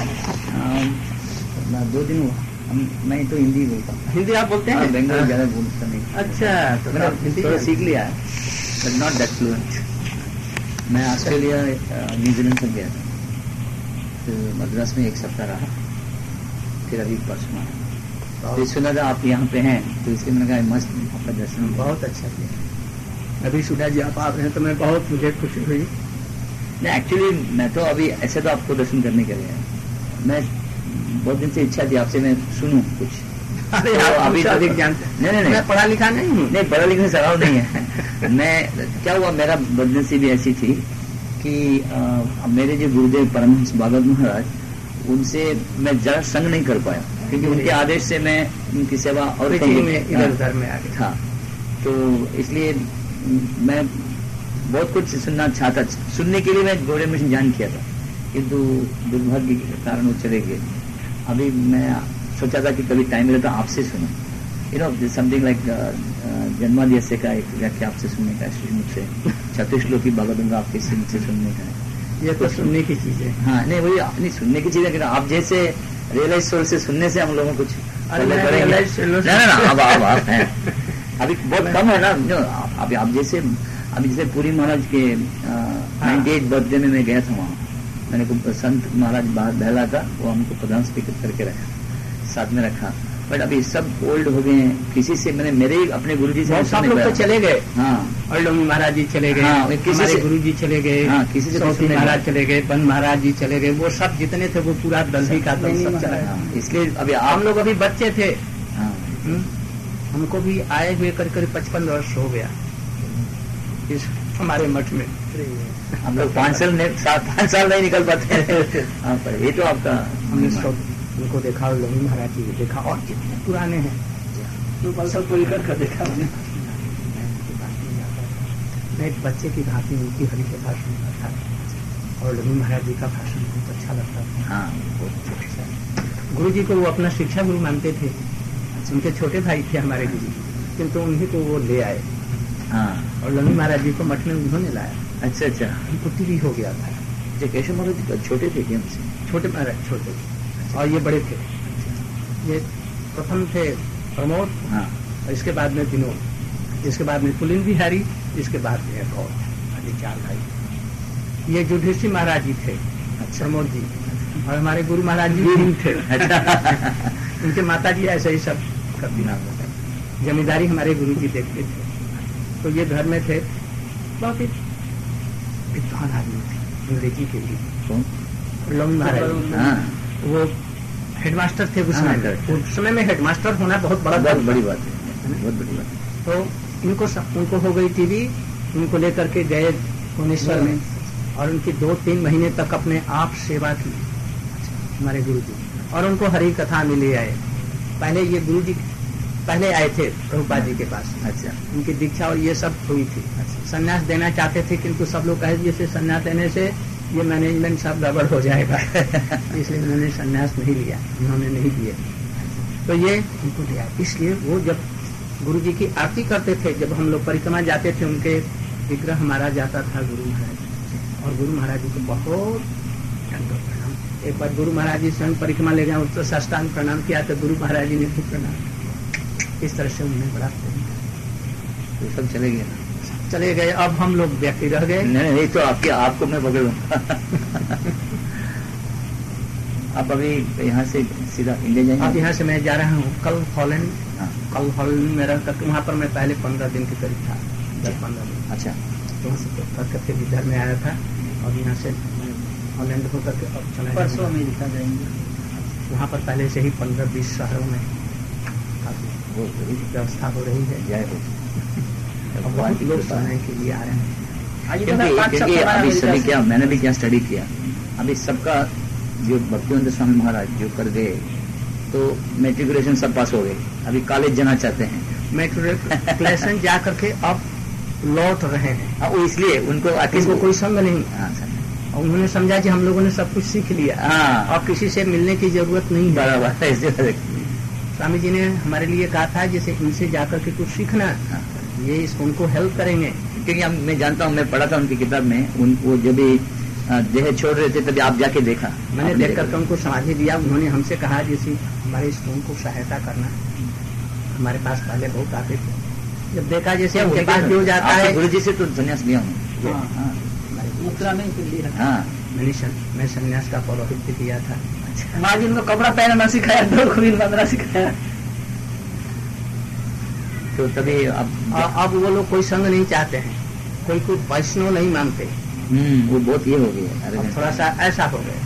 ना दो दिन हुआ हम- मैं तो हिंदी बोलता हूँ हिंदी आप बोलते हाँ, हैं? बंगाली ज्यादा बोलता नहीं अच्छा, तो मैंने आप हिंदी थोड़ा में- सीख लिया है बट नॉट दैट फ्लुएंट मैं ऑस्ट्रेलिया न्यूजीलैंड तक गया था तो मद्रास में एक सप्ताह रहा फिर अभी परसों आया तो सुना था आप यहाँ पे हैं तो इसलिए मैंने कहा मस्त आपका दर्शन हुआ। बहुत अच्छा किया। अभी सुधा जी आप आ रहे हैं तो मैं बहुत मुझे खुशी हुई। नहीं एक्चुअली मैं तो अभी ऐसे तो आपको दर्शन करने के लिए आया। मैं बहुत दिन से इच्छा थी आपसे मैं सुनूं कुछ अरे तो आप अभी अभी तो- अधिक जानते हैं। नहीं नहीं नहीं मैं पढ़ा लिखा नहीं हूँ। नहीं पढ़ा लिखने से सवाल नहीं है मैं क्या हुआ मेरा बदनसीबी भी ऐसी थी कि अ, मेरे जो गुरुदेव परमहंस भागवत महाराज उनसे मैं जरा संग नहीं कर पाया क्योंकि उनके आदेश से मैं उनकी सेवा और preaching में इधर उधर में आ गया। था तो इसलिए मैं बहुत कुछ सुनना चाहता सुनने के लिए मैं गौड़े मिशन ज्ञान किया था किंतु दुर्भाग्य के कारण वो चले गए। अभी मैं सोचा था कि कभी टाइम मिले तो आपसे सुनूं यू नो समथिंग लाइक जन्माद्यस्य का एक व्याख्या आपसे सुनने का है श्रीमुख से चतुश्लोकी भगवत आपके मुख से सुनने का है। ये तो सुनने की चीज है। हाँ नहीं वही नहीं सुनने की चीज है कि आप जैसे रियलाइज सोल से सुनने से हम लोगों को कुछ अरे पहले मैं करेंगे। realized soul से- ना ना ना अब अब आप हैं अभी बहुत कम है ना जो अभी आप जैसे अभी जैसे पुरी महाराज के नाइन्टी एट बर्थडे में मैं गया था वहाँ मैंने को संत महाराज बाहर बहला था वो हमको प्रधान स्पीकर करके रखा साथ में रखा बट अभी सब ओल्ड हो गए हैं किसी से मैंने मेरे ही अपने गुरुजी से बहुत सब सुनने लोग तो पाया। चले गए। हाँ और लोग महाराज जी चले गए, हाँ, किसी हमारे से- गुरु जी चले गए, हाँ, किसी से कुछ सौफी सुनने महाराज नहीं। चले गए, बन महाराज जी चले गए, वो सब जितने थे वो पूरा दल ही का दल सब चला गया। हाँ, इसलिए अभी हम आप लोग अभी बच्चे थे, हाँ हम्म, हमको भी आए हुए करीब करीब पचपन वर्ष हो गया इस हमारे मठ में। हम लोग पाँच साल नहीं सात पाँच साल नहीं निकल पाते हाँ पर ये तो आपका हमने सब उनको देखा और लोही महाराज जी को देखा और जितने पुराने हैं तो बलसल परिकर का देखा हमने। मैं एक बच्चे की भांति उनकी हरि कथा सुनता था और लोही महाराज जी का भाषण बहुत अच्छा लगता था। हाँ गुरु जी को वो अपना शिक्षा गुरु मानते थे, उनके छोटे भाई थे हमारे गुरु जी, किंतु उन्हीं को वो ले आए हाँ और लोही महाराज जी को मठ में उन्होंने लाया। अच्छा अच्छा उनको टीवी हो गया था। जो केशव महाराज जी छोटे थे क्या हमसे छोटे महाराज छोटे और ये बड़े थे। ये प्रथम थे प्रमोद हाँ और इसके बाद में विनोद, इसके बाद में पुलिन बिहारी, इसके बाद में एक और आदि चार भाई। ये युधिष्ठिर महाराज जी थे, प्रमोद जी, और हमारे गुरु महाराज जी भीम थे। अच्छा उनके माता जी ऐसे ही सब करती नाम होता। जमींदारी हमारे गुरु जी देखते थे। तो ये घर में थे, बहुत ही विद्वान आदमी थे अंग्रेजी के लिए। कौन लोमी महाराज जी, हाँ वो हेडमास्टर थे उस हाँ, समय में। correct। उस समय में हेडमास्टर होना बहुत बड़ा बहुत बात बड़ी था। बात है बहुत बड़ी बात है तो इनको सब, उनको हो गई टीवी, उनको लेकर के गए भुवनेश्वर में और उनकी दो तीन महीने तक अपने आप सेवा की हमारे गुरु जी, और उनको हरि कथा में ले आए। पहले ये गुरु जी पहले आए थे प्रभुपाद जी के पास। अच्छा उनकी दीक्षा और ये सब हुई थी। संन्यास देना चाहते थे, किंतु सब लोग कहे जैसे संन्यास देने से ये मैनेजमेंट सब गड़बड़ हो जाएगा इसलिए उन्होंने संन्यास नहीं लिया, उन्होंने नहीं दिए। तो ये उनको दिया। इसलिए वो जब गुरु जी की आरती करते थे, जब हम लोग परिक्रमा जाते थे, उनके विग्रह हमारा जाता था गुरु महाराज, और गुरु महाराज जी को बहुत दंडवत प्रणाम। एक बार गुरु महाराज जी स्वयं परिक्रमा ले गए, उसको साष्टांग प्रणाम किया तो गुरु महाराज जी ने भी प्रणाम। इस तरह से उन्हें बड़ा तो सब चले गए, चले गए। अब हम लोग व्यक्ति रह गए। नहीं नहीं, तो आपके आपको मैं पकड़ूंगा आप अभी यहाँ से सीधा इंडिया जाएंगे? अब यहाँ से मैं जा रहा हूँ कल हॉलैंड। हाँ। कल हॉलैंड में रह करके, वहाँ पर मैं पहले पंद्रह दिन के करीब था, दस पंद्रह दिन। अच्छा, तो वहाँ से करके फिर इधर में आया था, और यहाँ से हॉलैंड होकर के अब चला परसों अमेरिका जाएंगे। वहाँ पर पहले से ही पंद्रह बीस शहरों में काफी वो व्यवस्था हो रही है। जय हो। अब बहुत लोग सुनने के लिए आ रहे हैं। आज क्योंकि क्योंकि अभी सभी क्या, मैंने भी क्या स्टडी किया, अभी सबका जो भक्तिवंत स्वामी महाराज जो कर गए, तो मेट्रिकुलेशन सब पास हो गए, अभी कॉलेज जाना चाहते हैं, मेट्रिकुलेशन जा करके अब लौट रहे हैं। हाँ, वो इसलिए उनको उनको कोई संग नहीं। हाँ, संग। और उन्होंने समझा कि हम लोगों ने सब कुछ सीख लिया, हाँ, और किसी से मिलने की जरूरत नहीं है। बराबर है, इसी तरह। स्वामी जी ने हमारे लिए कहा था जैसे इनसे जाकर के कुछ सीखना, हाँ, ये इस उनको हेल्प करेंगे। क्योंकि हम मैं जानता हूँ, मैं पढ़ा था उनकी किताब में, उनको जब भी देह छोड़ रहे थे तभी आप जाके देखा, मैंने देख करके उनको समाधि दिया। उन्होंने हमसे कहा जैसे हमारे इस फोन को सहायता करना, हमारे पास पहले बहुत आते थे, जब देखा जैसे उनके पास भी हो जाता है। गुरु जी से तो संन्यास लिया हूँ। हाँ, मुद्रा में के लिए हाँ, मैंने मैं संन्यास का पौरोहित्य किया था। माँ जी उनको कपड़ा पहनना सिखाया, दो खुबीन बंदना सिखाया। तो तभी अब अब वो लोग कोई संग नहीं चाहते हैं, कोई कोई वैष्णव नहीं मानते। हम्म वो बहुत ये हो गया। अरे अब थोड़ा सा ऐसा हो गया।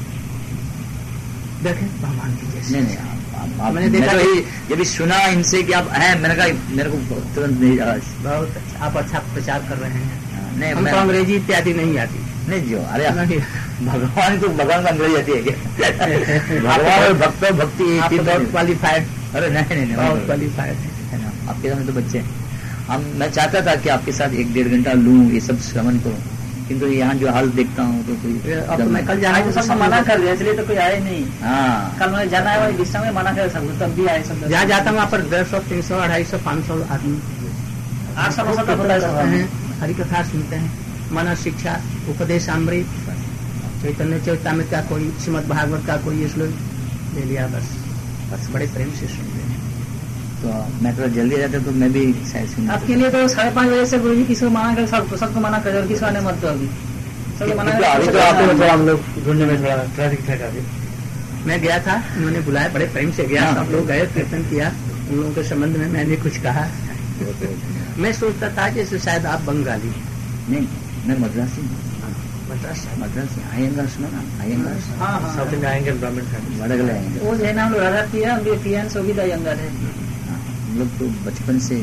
देखें भगवान की जैसे। नहीं नहीं, आप, आप, आप, मैंने देखा मैं तो जब भी सुना इनसे कि आप हैं, मैंने कहा मेरे को तुरंत नहीं आवाज। बहुत अच्छा, आप अच्छा प्रचार कर रहे हैं। नहीं, हमको अंग्रेजी इत्यादि नहीं आती। नहीं जो, अरे नहीं, भगवान को भगवान को अंग्रेजी आती है क्या? भगवान और भक्त भक्ति आप बहुत क्वालिफाइड। अरे नहीं नहीं बहुत नहीं, क्वालिफाइड है ना, आपके सामने तो बच्चे हैं। हम मैं चाहता था कि आपके साथ एक डेढ़ घंटा लूं, ये सब श्रवण करूं, किंतु यहाँ जो हाल देखता हूँ तो कोई अब तो मैं कल जा रहा हूँ, सबको मना कर दिया, इसलिए तो कोई आए नहीं। हाँ, कल मैंने जाना है विषय में मना कर सबको, तब भी आए सब। जहाँ जाता हूँ वहाँ पर डेढ़ सौ तीन सौ अढ़ाई सौ पाँच सौ आदमी आठ सौ नौ सौ तक होता है सब। हैं, हरि कथा सुनते हैं, मन शिक्षा उपदेश अमृत, चैतन्य चैतामृत का कोई, श्रीमद भागवत का कोई श्लोक ले लिया, बस बस बड़े प्रेम से सुनते हैं। तो मैं थोड़ा जल्दी जाता तो मैं भी शायद सुन। आपके लिए तो साढ़े पाँच बजे से गुरु जी किसी को मना कर, सब सबको मना कर, और किसी ने मत दो अभी सबको मना कर। अभी तो आपको थोड़ा हम लोग ढूंढने में थोड़ा ट्रैफिक था काफी। मैं गया था, उन्होंने बुलाया, बड़े प्रेम से गया, हाँ। सब लोग गए, कीर्तन किया। उन लोगों के संबंध में मैंने कुछ कहा। मैं सोचता था जैसे शायद आप बंगाली। नहीं, मैं मद्रासी हूँ। मद्रास मद्रासी आयंगार सुना ना, आयंगार हाँ हाँ साउथ इंडिया आयंगार ब्राह्मण था, बड़गले आयंगार। वो जो है ना हम लोग राधा पिया, हम पियन सोगी दयंगर है। हम लोग तो बचपन से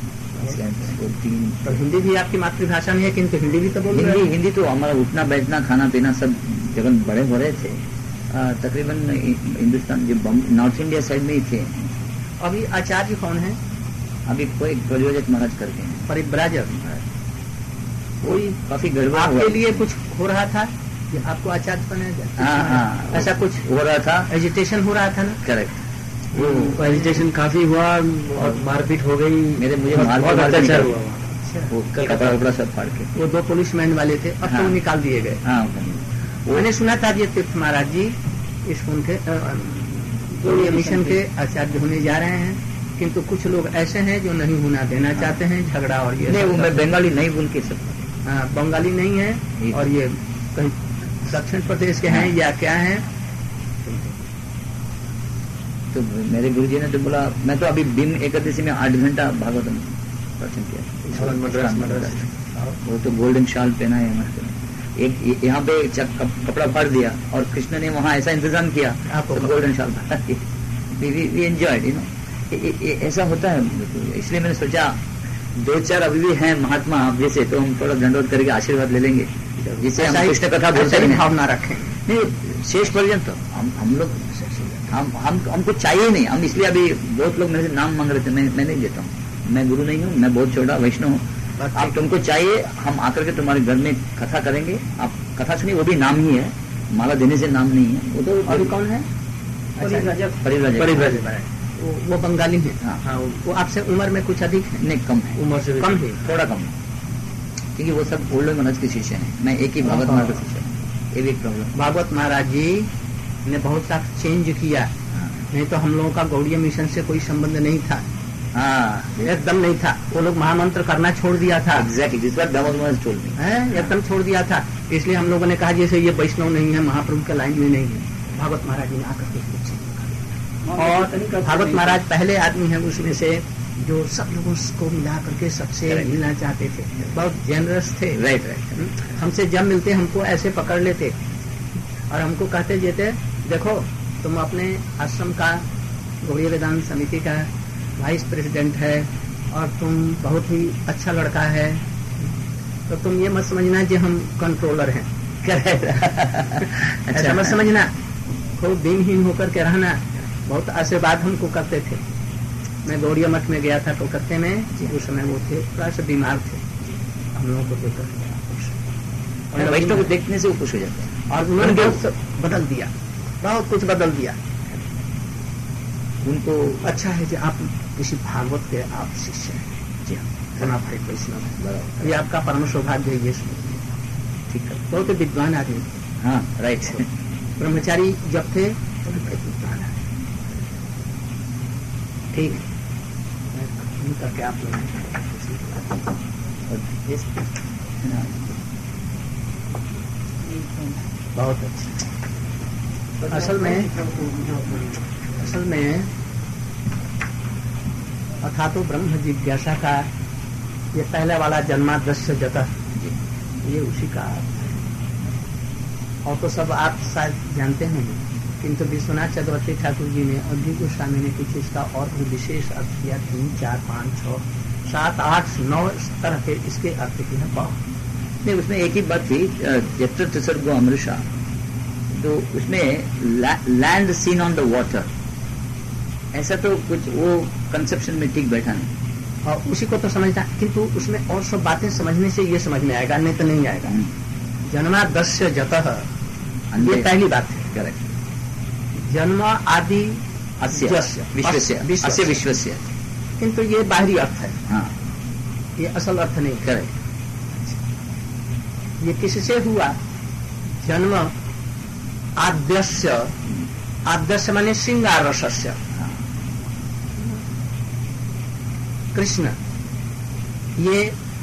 तीन तो हिंदी भी आपकी मातृभाषा नहीं है, किंतु हिंदी भी तो बोल रहे हिंदी हैं। हिंदी तो हमारा उठना बैठना खाना पीना सब जब बड़े हो रहे थे, आ, तकरीबन हिंदुस्तान जो नॉर्थ इंडिया साइड में ही थे। अभी आचार्य कौन है? अभी कोई प्रयोजक महाराज करके हैं, परिव्राजक। कोई काफी गड़बड़ आपके हुआ। लिए कुछ हो रहा था कि आपको आचार्य बनाया जाए? हाँ हाँ, ऐसा कुछ हो रहा था। एजिटेशन हो रहा था ना? करेक्ट, वो एजिटेशन काफी हुआ और मारपीट हो गई। मेरे मुझे बहुत- मार बहुत के अत्याचार निकाल- हुआ। वो कपड़ा कपड़ा सब फाड़ के। वो दो पुलिसमैन वाले थे, अब हाँ। तो निकाल दिए गए। हाँ, मैंने सुना था ये तीर्थ महाराज जी इस उनके गौड़ीय मिशन के आचार्य होने जा रहे हैं, किंतु कुछ लोग ऐसे हैं जो नहीं होना देना चाहते हैं, झगड़ा और ये नहीं, सब वो मैं करते हैं। बंगाली नहीं बोल के सब। हाँ, बंगाली नहीं है, और ये कहीं दक्षिण प्रदेश के हैं या क्या हैं। तो मेरे गुरुजी ने तो बोला, मैं तो अभी दिन एकादशी में आठ घंटा भागवतम प्रवचन किया। मद्रास मद्रास वो तो गोल्डन शाल पहना है हमारे। एक यहाँ पे चक- कप- कपड़ा फाड़ दिया और कृष्ण ने वहाँ ऐसा इंतजाम किया, आपको तो गोल्डन शाल फाड़ दिया। वी एंजॉयड, यू नो, ऐसा होता है। इसलिए मैंने सोचा दो चार अभी भी हैं महात्मा आप जैसे, तो हम थोड़ा दंडोत करके आशीर्वाद ले लेंगे, जिससे हम ऐसा ही- कृष्ण कथा बोलते ऐसा ही हैं। भावना रखें। नहीं, शेष पर्यंत हम हम लोग हम हम हमको चाहिए नहीं, हम इसलिए अभी बहुत लोग मेरे से नाम मांग रहे थे, मैं मैं नहीं देता हूँ, मैं गुरु नहीं हूँ, मैं बहुत छोटा वैष्णव हूँ। आप तुमको चाहिए हम आकर के तुम्हारे घर में कथा करेंगे, आप कथा सुनिए, वो भी नाम ही है, माला देने से नाम नहीं है। वो तो अभी कौन है? परिव्राजक वो, वो बंगाली है। हाँ। हाँ, वो आपसे उम्र में कुछ अधिक है? नहीं, कम है, उम्र से कम है, थोड़ा कम है, क्योंकि वो सब ओल्ड महाराज के शिष्य हैं, मैं एक ही भागवत महाराज का शिष्य हूँ, ये भी एक प्रॉब्लम। भागवत महाराज जी ने बहुत सा चेंज किया, नहीं तो हम लोगों का गौड़ीय मिशन से कोई संबंध नहीं था। हाँ, एकदम नहीं था, वो लोग महामंत्र करना छोड़ दिया था। एग्जैक्टली, जिस बात भागवत महाराज छोड़ दी है, एकदम छोड़ दिया था। इसलिए हम लोगों ने कहा जैसे ये वैष्णव नहीं है, महाप्रभु के लाइन में नहीं है। भागवत महाराज जी ने आकर के इसको चेंज कर दिया। और भागवत महाराज पहले आदमी है उसमें से जो सब लोगों को मिला करके सबसे मिलना चाहते थे, बहुत जेनरस थे। राइट राइट हमसे जब मिलते हमको ऐसे पकड़ लेते और हमको कहते जेते, देखो तुम अपने आश्रम का गौड़ीय वेदांत समिति का वाइस प्रेसिडेंट है और तुम बहुत ही अच्छा लड़का है, तो तुम ये मत समझना कि हम कंट्रोलर हैं। ऐसा मत समझना, खूब दिनहीन होकर के रहना। बहुत आशीर्वाद हमको करते थे। मैं गौड़िया मठ में गया था कलकत्ते में, उस समय वो थे थोड़ा सा बीमार थे, हम लोगों को देखकर और वैष्णव को देखने से वो खुश हो जाते हैं, और उन्होंने बहुत बदल दिया, बहुत कुछ बदल दिया उनको। अच्छा है कि आप किसी भागवत के आप शिष्य हैं। जी हाँ, बना भाई वैष्णव है, ये आपका परम सौभाग्य है। ये ठीक है, बहुत विद्वान आदमी। हाँ राइट, ब्रह्मचारी जब थे तो विद्वान आदमी। ठीक है, करके आप लोग बहुत अच्छा। असल में असल में अथा तो ब्रह्म जिज्ञासा का ये पहले वाला जन्मादृश्य जतः, ये उसी का अर्थ है। और तो सब आप शायद जानते हैं, किंतु विश्वनाथ चक्रवर्ती ठाकुर जी ने और जी गोस्वामी ने कुछ इसका और भी विशेष अर्थ किया। तीन चार पाँच छः सात आठ नौ तरह के इसके अर्थ की है बहुत। नहीं, उसमें एक ही बात थी, यत्र त्रिसर्गो अमृषा, तो उसमें land seen on the water, ऐसा तो कुछ वो कंसेप्शन में ठीक बैठा नहीं। और उसी को तो समझना, किंतु उसमें और सब बातें समझने से ये समझ में आएगा, नहीं तो नहीं आएगा। जन्मादस्य जतः, ये पहली बात है। करेक्ट, जन्म आदि अस्य विश्वस्य, अस्य विश्वस्य, किंतु ये बाहरी अर्थ है। हाँ, ये असल अर्थ नहीं। करेक्ट, ये किससे हुआ? जन्म आद्यस्य, आद्यस्य माने श्रृंगार रसस्य, कृष्ण, ये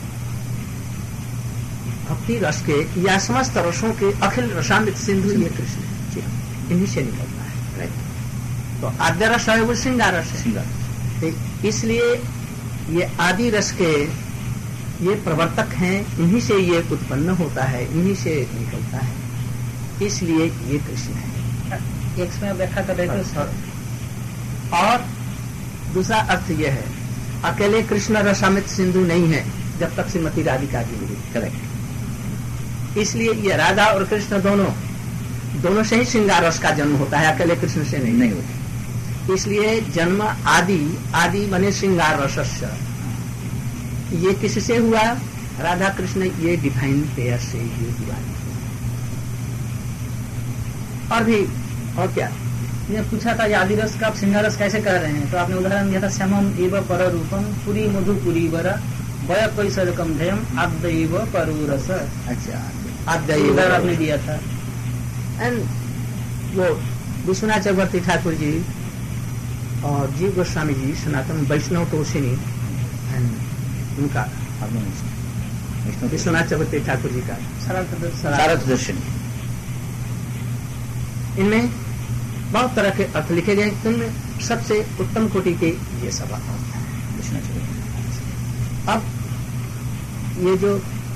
भक्ति रस के या समस्त रसों के अखिल रसामृत सिंधु ये कृष्ण है, इन्हीं से निकलता है। राइट, तो आद्य रस है वो श्रृंगार रस है, इसलिए ये आदि रस के ये प्रवर्तक हैं, इन्हीं से ये उत्पन्न होता है, इन्हीं से निकलता है, इसलिए ये कृष्ण है। एक समय व्याख्या कर रहे थे। और दूसरा अर्थ ये है, अकेले कृष्ण रसामृत सिंधु नहीं है जब तक श्रीमती राधिका जी मिली। करेक्ट, इसलिए ये राधा और कृष्ण दोनों दोनों से ही श्रृंगार रस का जन्म होता है, अकेले कृष्ण से नहीं नहीं होता। इसलिए जन्म आदि, आदि बने श्रृंगार रसस्य, ये किससे हुआ? राधा कृष्ण ये डिवाइन पेयर से ये हुआ। और भी और क्या मैं पूछा था, आदि रस का आप श्रृंगार रस कैसे कर रहे हैं, तो आपने उदाहरण दिया था, श्यामम एव पर रूपम पुरी मधु पुरी वर वय कैसरकम धयम आद्य एव परु रस। अच्छा, आद्य उदाहरण आपने दिया था। एंड वो विश्वनाथ चक्रवर्ती ठाकुर जी और जीव गोस्वामी जी सनातन वैष्णव तोषिनी, एंड उनका विश्वनाथ चक्रवर्ती ठाकुर जी का सारथ दर्शन, इनमें बहुत तरह के अर्थ लिखे गए, इनमें सबसे उत्तम कोटि के ये सब अर्थ है। अब ये जो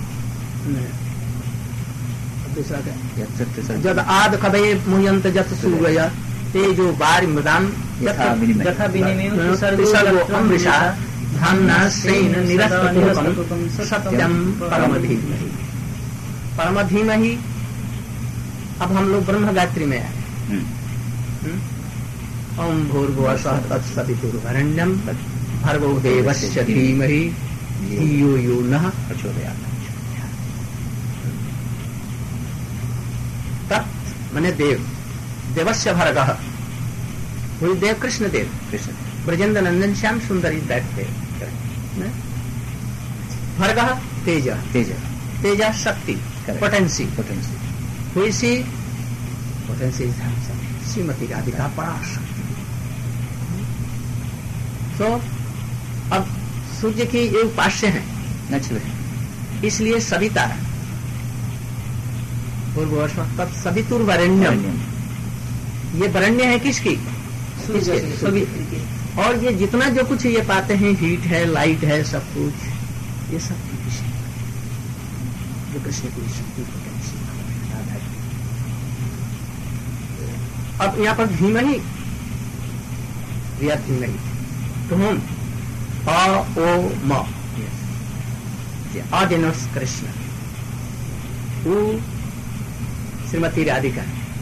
दूसरा क्या, जद आद कबे मुहयंत जत सूर्य तेजो बार मृदाम यथा विनिमयो अमृषा धाम्ना स्वेन निरस्तकुकं सत्यम परम धीमहि। परम धीमहि। अब हम लोग ब्रह्म गायत्री में आए। ओम भूर्भुवः स्वः तत्सवितुर्वरेण्यं भर्गो देवस्य धीमहि धियो यो नः प्रचोदयात्। तत् माने देव, देवस्य भर्गः, वही देव कृष्ण देव, कृष्ण ब्रजेंद्र नंदन श्याम सुंदरी दैट देव। भर्गः तेज, तेज तेज शक्ति, पोटेंसी, पोटेंसी हुई सी पोटेंसी श्रीमती राधिका पराशक्ति। तो अब सूर्य की ये उपास्य है नेचुरल, इसलिए सविता तब सवितुर्वरेण्यम, ये वरेण्य है किसकी? सवित्र। और ये जितना जो कुछ ये पाते हैं, हीट है, लाइट है, सब कुछ ये सब कृष्ण, जो कृष्ण की शक्ति पोटेंसी। अब यहाँ पर धीमहि, धीमहि तो हम अ ओ म, अ डिनोट्स कृष्ण, उ Shrimati Radhika,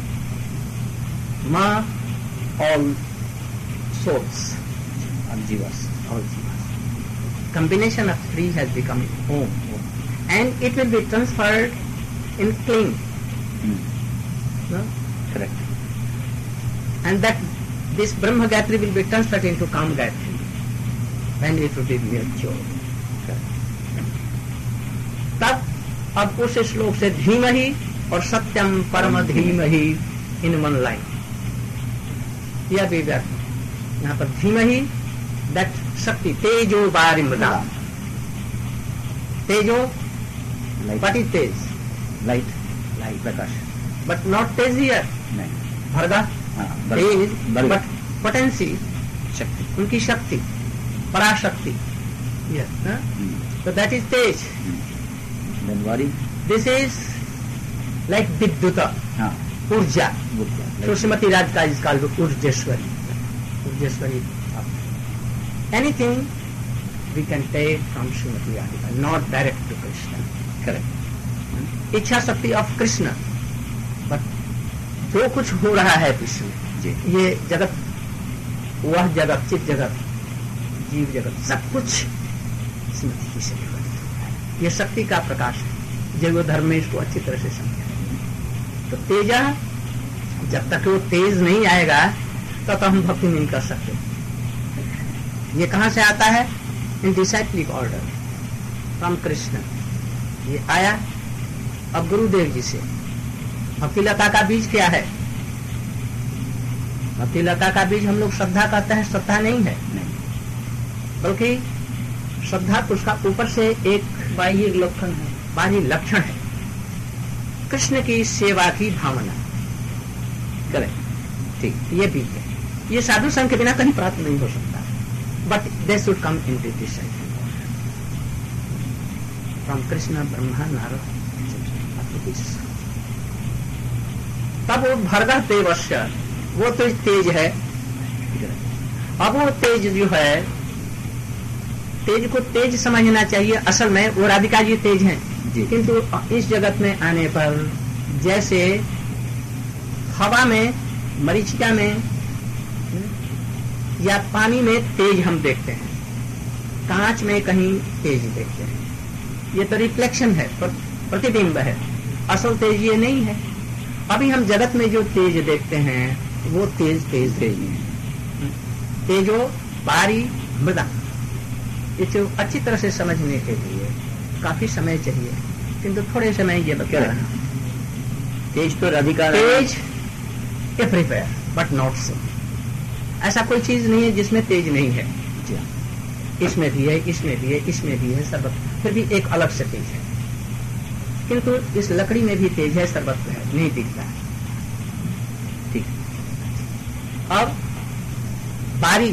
ma all souls, all jivas, all jivas. Combination of three has become Om, and it will be transferred in cling. Hmm. No? Correct. And that this Brahma Gayatri will be transferred into Kam Gayatri, when it will be mature. तब अब उस श्लोक से धीमहि और सत्यम परम धीमहि in one line, यह भी व्यक्त यहाँ पर धीमहि, दैट शक्ति, तेजो वारिमृदा, तेजो but is Tej, light, light Prakash, but not Tej here, भर्गा तेज, बट पोटेंसी, शक्ति, उनकी शक्ति, पराशक्ति, यस, तो that is Tej. Then worry. This is like Vidduta, हाँ, ऊर्जा। ऊर्जा। So Srimati Radhika is called Urjeshwari. Urjeshwari. Anything we can take from Srimati Radhika, not direct to Krishna. Correct. इच्छा शक्ति of Krishna, but जो कुछ हो रहा है विश्व में, ये जगत, वह जगत, चित जगत, जीव जगत, सब कुछ स्मृति की से ये शक्ति का प्रकाश है। जब वो धर्म में इसको अच्छी तरह से समझा, तो तेजा, जब तक वो तेज नहीं आएगा तब तो हम भक्ति नहीं कर सकते। ये कहाँ से आता है? In disciplic order from Krishna. ये आया अब गुरुदेव जी से। भक्ति लता का बीज क्या है? भक्ति लता का बीज हम लोग श्रद्धा कहते हैं, श्रद्धा नहीं है, नहीं, बल्कि श्रद्धा उसका ऊपर से एक बाह्य लक्षण है, बाह्य लक्षण है, कृष्ण की सेवा की भावना। करेक्ट, ठीक, ये बीज है। ये साधु संघ के बिना कहीं प्राप्त नहीं हो सकता, but they should come in to this from Krishna Brahma Narada. तब वो भर्गः देवस्य, वो तो तेज है। अब वो तेज जो है, तेज को तेज समझना चाहिए। असल में वो राधिका जी तेज हैं, किंतु इस जगत में आने पर जैसे हवा में, मरीचिका में या पानी में तेज हम देखते हैं, कांच में कहीं तेज देखते हैं, ये तो रिफ्लेक्शन है, प्रतिबिंब है, असल तेज ये नहीं है। अभी हम जगत में जो तेज देखते हैं वो तेज तेज तेज है। तेजो बारी मृदा, इसे अच्छी तरह से समझने के लिए काफी समय चाहिए, किंतु थोड़े समय ये बता रहा हूं। तेज तो राधिका, तेज एवरीवेयर बट नॉट सो। ऐसा कोई चीज नहीं है जिसमें तेज नहीं है। इसमें भी है, इसमें भी है, इसमें भी है, सर्वत्र। फिर भी एक अलग से तेज है, किंतु इस लकड़ी में भी तेज है, सर्वत्र है, नहीं दिखता है। ठीक। अब बारी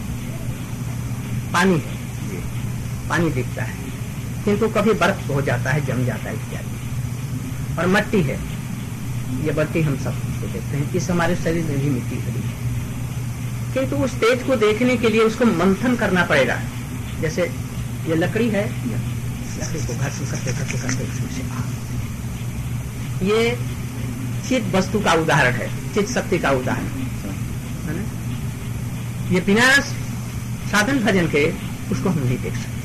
पानी है, पानी दिखता है, किंतु कभी बर्फ हो जाता है, जम जाता है इत्यादि। और मट्टी है, ये मट्टी हम सब उसको देखते हैं, इस हमारे शरीर में भी मिट्टी भरी है, किंतु उस तेज को देखने के लिए उसको मंथन करना पड़ेगा। जैसे ये लकड़ी है, लकड़ी को घर्षण करते करते करते उसमें से आ, ये चित वस्तु का उदाहरण है, चित शक्ति का उदाहरण है ना। ये बिना साधन भजन के उसको हम नहीं देख सकते।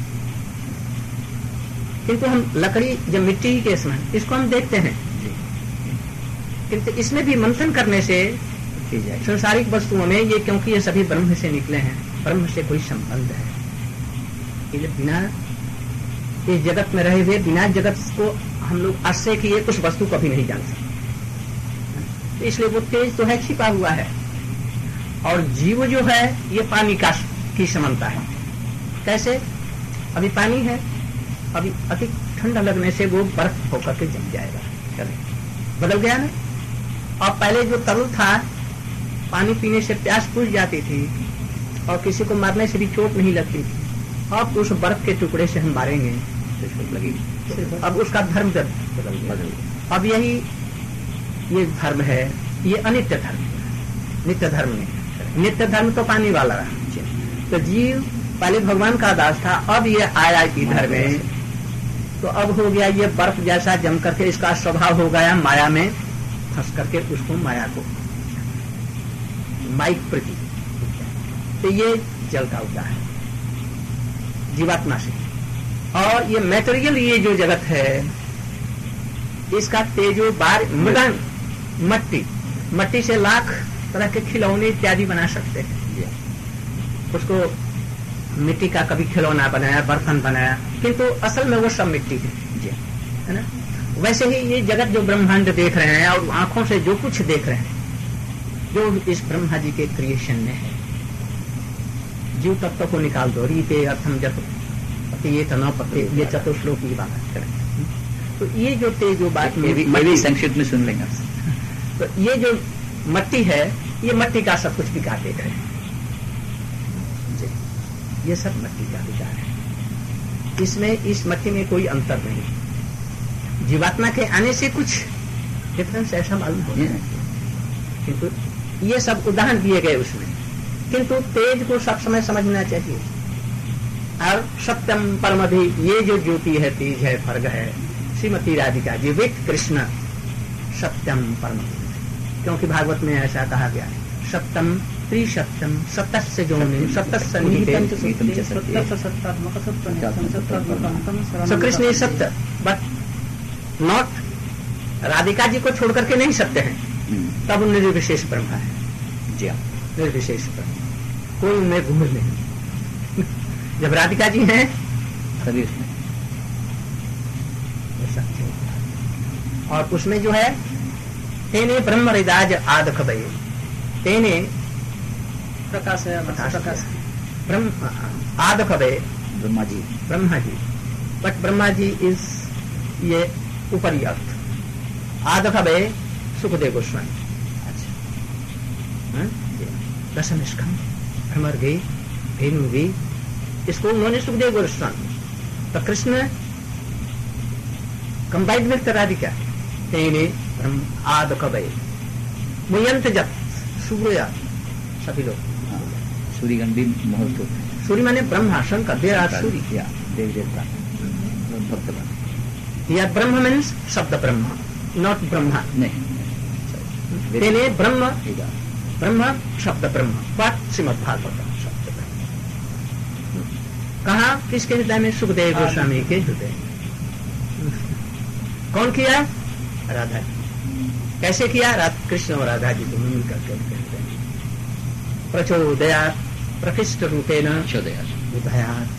किंतु हम लकड़ी जब मिट्टी के समान इसको हम देखते हैं, किंतु इसमें भी मंथन करने से संसारिक वस्तुओं में ये, क्योंकि ये सभी ब्रह्म से निकले हैं, ब्रह्म से कोई संबंध है, इसलिए बिना इस जगत में रहे हुए बिना जगत को हम लोग आश्रय किए उस वस्तु को भी नहीं जान सकते। इसलिए वो तेज तो है, छिपा हुआ है। और जीव जो है ये पानी का की समानता है। कैसे? अभी पानी है, अभी अति ठंडा लगने से वो बर्फ होकर के जम जाएगा, चले बदल गया ना। और पहले जो तरल था, पानी पीने से प्यास बुझ जाती थी और किसी को मारने से भी चोट नहीं लगती थी। अब उस बर्फ के टुकड़े से हम मारेंगे तो लगेगी, अब उसका धर्म बदल गया। अब यही ये धर्म है, ये अनित्य धर्म, नित्य धर्म नहीं। नित्य धर्म तो पानी वाला रहा। तो जीव पहले भगवान का दास था, अब ये आया इधर में, तो अब हो गया ये बर्फ जैसा जम करके इसका स्वभाव हो गया माया में फंस करके, उसको माया को माइक प्रति। तो ये जल का उदाहरण है जीवात्मा से। और ये मैटेरियल, ये जो जगत है, इसका तेजो बार मृदान, मट्टी मट्टी से लाख तरह के खिलौने इत्यादि बना सकते हैं। उसको मिट्टी का कभी खिलौना बनाया, बर्तन बनाया, किंतु असल में वो सब मिट्टी है, है ना। वैसे ही ये जगत जो ब्रह्मांड देख रहे हैं और आंखों से जो कुछ देख रहे हैं, जो इस ब्रह्मा जी के क्रिएशन में है। जीव तत्व को निकाल दो, रीते अर्थम जत ये तनाव पत्ते, ये चतुश्लोक की बात करें। तो ये जो तेज जो बात में भी संक्षिप्त में सुन लेंगे। तो ये जो मट्टी है, ये मट्टी का सब कुछ विकार देख रहे हैं, ये सब मट्टी का विकार है। इसमें इस मट्टी में कोई अंतर नहीं। जीवात्मा के आने से कुछ डिफरेंस ऐसा मालूम हो, किंतु ये सब उदाहरण दिए गए उसमें। किंतु तेज को सब समय समझना चाहिए। और सत्यम परमधि, ये जो ज्योति है, तेज है, फर्ग है, श्रीमती राधिका जी वित कृष्ण सत्यम परम, क्योंकि भागवत में ऐसा कहा गया है, सत्यम त्रिसत्यम सतस्य जोनि सतस्य निहिते। सो कृष्ण इज सत्य, बट नॉट राधिका जी को छोड़ करके नहीं सत्य है, तब निर्विशेष ब्रह्म है। जी हाँ, निर्विशेष ब्रह्म, कोई उनमें घूम नहीं। जब राधिका जी हैं सभी उसमें और उसमें जो है तेने ब्रह्म हृदाज आद खबई, तेने प्रकाश है, प्रकाश ब्रह्म आद खबे ब्रह्मा जी, ब्रह्मा जी, बट ब्रह्मा जी इज ये ऊपरी अर्थ। आद खबे सुखदेव गोस्वामी, अच्छा दशम स्कंद, भ्रमर गई, भेनु गई, इसको उन्होंने सुखदेव गोस्वामी। तो कृष्ण कंबाइंड विद राधिका, तेने ब्रह्म आद कबे मुयंत जप सूर्य, सभी लोग सूर्यगण भी मुहूर्त होते हैं। सूर्य माने ब्रह्मा, शंकर, देव सूर्य या देव देवता भक्त। या ब्रह्म मीन्स शब्द ब्रह्म, नॉट ब्रह्मा नहीं। तेने ब्रह्म, ब्रह्म शब्द ब्रह्म, पाठ श्रीमद् भागवत शब्द ब्रह्म। कहा किसके हृदय में? सुखदेव गोस्वामी के हृदय। कौन किया? राधा जी। कैसे किया? राधा कृष्ण और राधा जी दोनों मिलकर के हृदय में प्रचोदयात् प्रकृष्ट रूपेण विभयात्।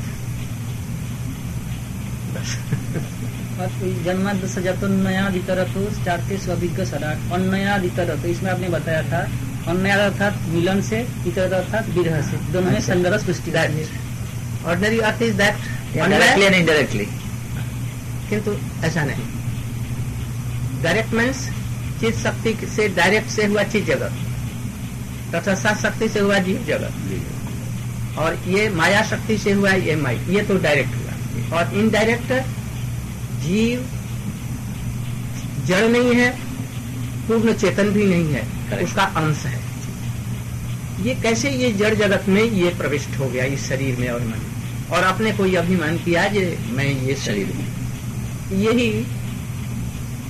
जन्माद सजतोन्नया दितरतो चारते स्वाभिज्ञ सराट अन्नया दितरतो, इसमें आपने बताया था अन्नया अर्थात मिलन से, इतर अर्थात विरह से, दोनों में संगरस सृष्टि। ऑर्डिनरी अर्थ is that directly and indirectly, किंतु ऐसा नहीं। डायरेक्ट मीन्स चित शक्ति से डायरेक्ट से हुआ चित जगत, तथा सत शक्ति से हुआ जीव जगत, और ये माया शक्ति से हुआ ये माया, ये तो डायरेक्ट हुआ। और इनडायरेक्ट जीव जड़ नहीं है, पूर्ण चेतन भी नहीं है, उसका अंश है। ये कैसे ये जड़ जगत में ये प्रविष्ट हो गया इस शरीर में और मन, और अपने को ये अभिमान किया जे मैं ये शरीर हूं। यही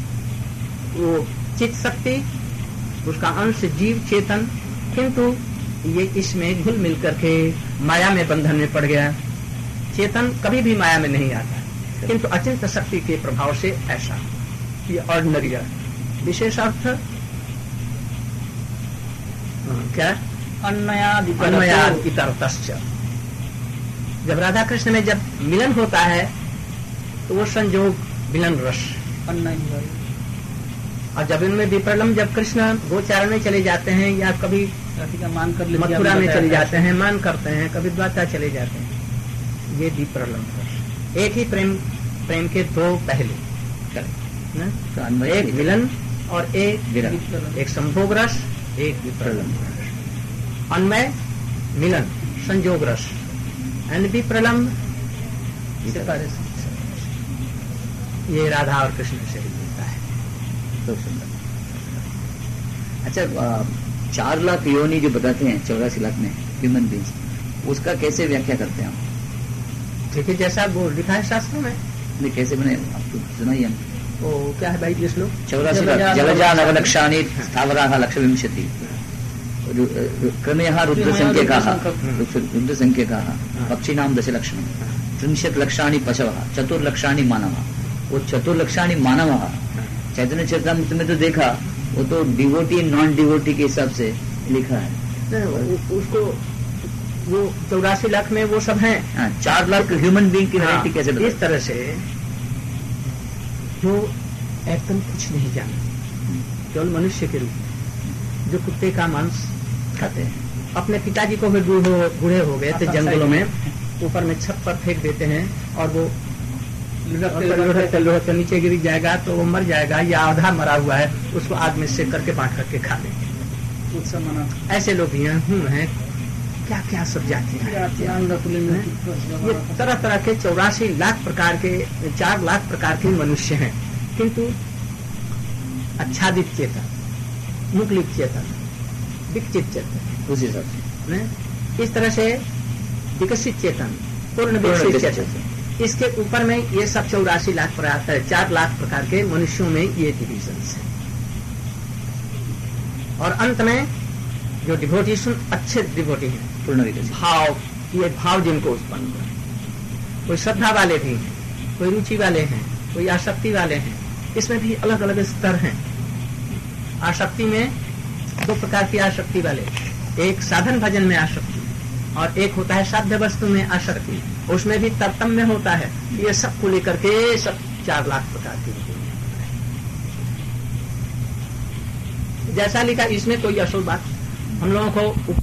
वो चित्त शक्ति, उसका अंश जीव चेतन, किंतु ये इसमें घुल मिल करके माया में बंधन में पड़ गया। चेतन कभी भी माया में नहीं आता, किंतु अचिंत शक्ति के प्रभाव से ऐसा, ये ऑर्डिनरी अर्थ। विशेष अर्थ क्या? अन्नयाद अन्वयाद इतरतश्च। जब राधा कृष्ण में जब मिलन होता है तो वो संयोग मिलन रस। अन्नय और जब इनमें विप्रलम, जब कृष्ण गोचारण में चले जाते हैं या कभी राधिका मान कर मथुरा में चले जाते हैं, मान करते हैं, कभी द्वारका चले जाते हैं, ये विप्रलम रस। एक ही प्रेम प्रेम के दो पहलू, तो एक मिलन और एक विरह, एक संभोग रस, एक विप्रलम रस। अन्वय, मिलन, संयोग रस, एंड विप्रलम सेपरेशन। ये राधा और कृष्ण से ही मिलता है। तो सुंदर। अच्छा, चार लाख योनि जो बताते हैं चौरासी लाख में ह्यूमन बींग्स, उसका कैसे व्याख्या करते हैं आप? देखिए जैसा वो लिखा है शास्त्रों में। नहीं, कैसे बने आपको सुनाइए हम। वो क्या है भाई ये श्लोक? चौरासी लाख जलजा नवलक्षाणी स्थावराः लक्षविंशति क्रमयः रुद्रसंख्यकाः रुद्रसंख्यकाः पक्षिणां दशलक्षणं त्रिंशत् लक्षाणि पशवः चतुर्लक्षाणि मानवः। वो चतुर्लक्षाणि मानवः चैतन्य चरितामृत में तो देखा, वो तो डिवोटी नॉन डिवोटी के हिसाब से लिखा है। उसको वो चौरासी लाख में वो सब हैं। हाँ, चार लाख ह्यूमन बीइंग की वैरायटी कैसे बताएं? इस तरह से जो एकदम कुछ नहीं जानते, केवल मनुष्य के रूप में, जो कुत्ते का मांस खाते हैं। अपने पिताजी को भी बूढ़े हो गए थे जंगलों में, ऊपर में छत पर फेंक देते हैं और वो लुढ़कते लुढ़कते नीचे गिर जाएगा तो वो मर जाएगा, या आधा मरा हुआ है उसको आग में सेक करके बांट करके खा लेंगे। उत्सव मना ऐसे लोग भी हैं, क्या क्या सब जातियां हैं। ये तरह तरह के चौरासी लाख प्रकार के, चार लाख प्रकार के मनुष्य हैं, किंतु आच्छादित चेतन, मुक्लित चेतन, विकसित चेतन, उस हिसाब से इस तरह से विकसित चेतन, पूर्ण विकसित चेतन, इसके ऊपर में ये सब चौरासी लाख प्रकार, चार लाख प्रकार के मनुष्यों में ये डिविजन है। और अंत में जो डिवोटी सुन अच्छे डिवोटी हैं, पूर्ण विकसित भाव, ये भाव जिनको उत्पन्न कर, कोई श्रद्धा वाले भी हैं, कोई रुचि वाले हैं, कोई आसक्ति वाले हैं। इसमें भी अलग अलग स्तर हैं। आसक्ति में दो प्रकार की आसक्ति वाले, एक साधन भजन में आसक्ति और एक होता है साध्य वस्तु में आसक्ति। उसमें भी तारतम्य होता है। ये सब को लेकर के सब चार लाख प्रकार की, जैसा लिखा इसमें कोई असल बात हम लोगों को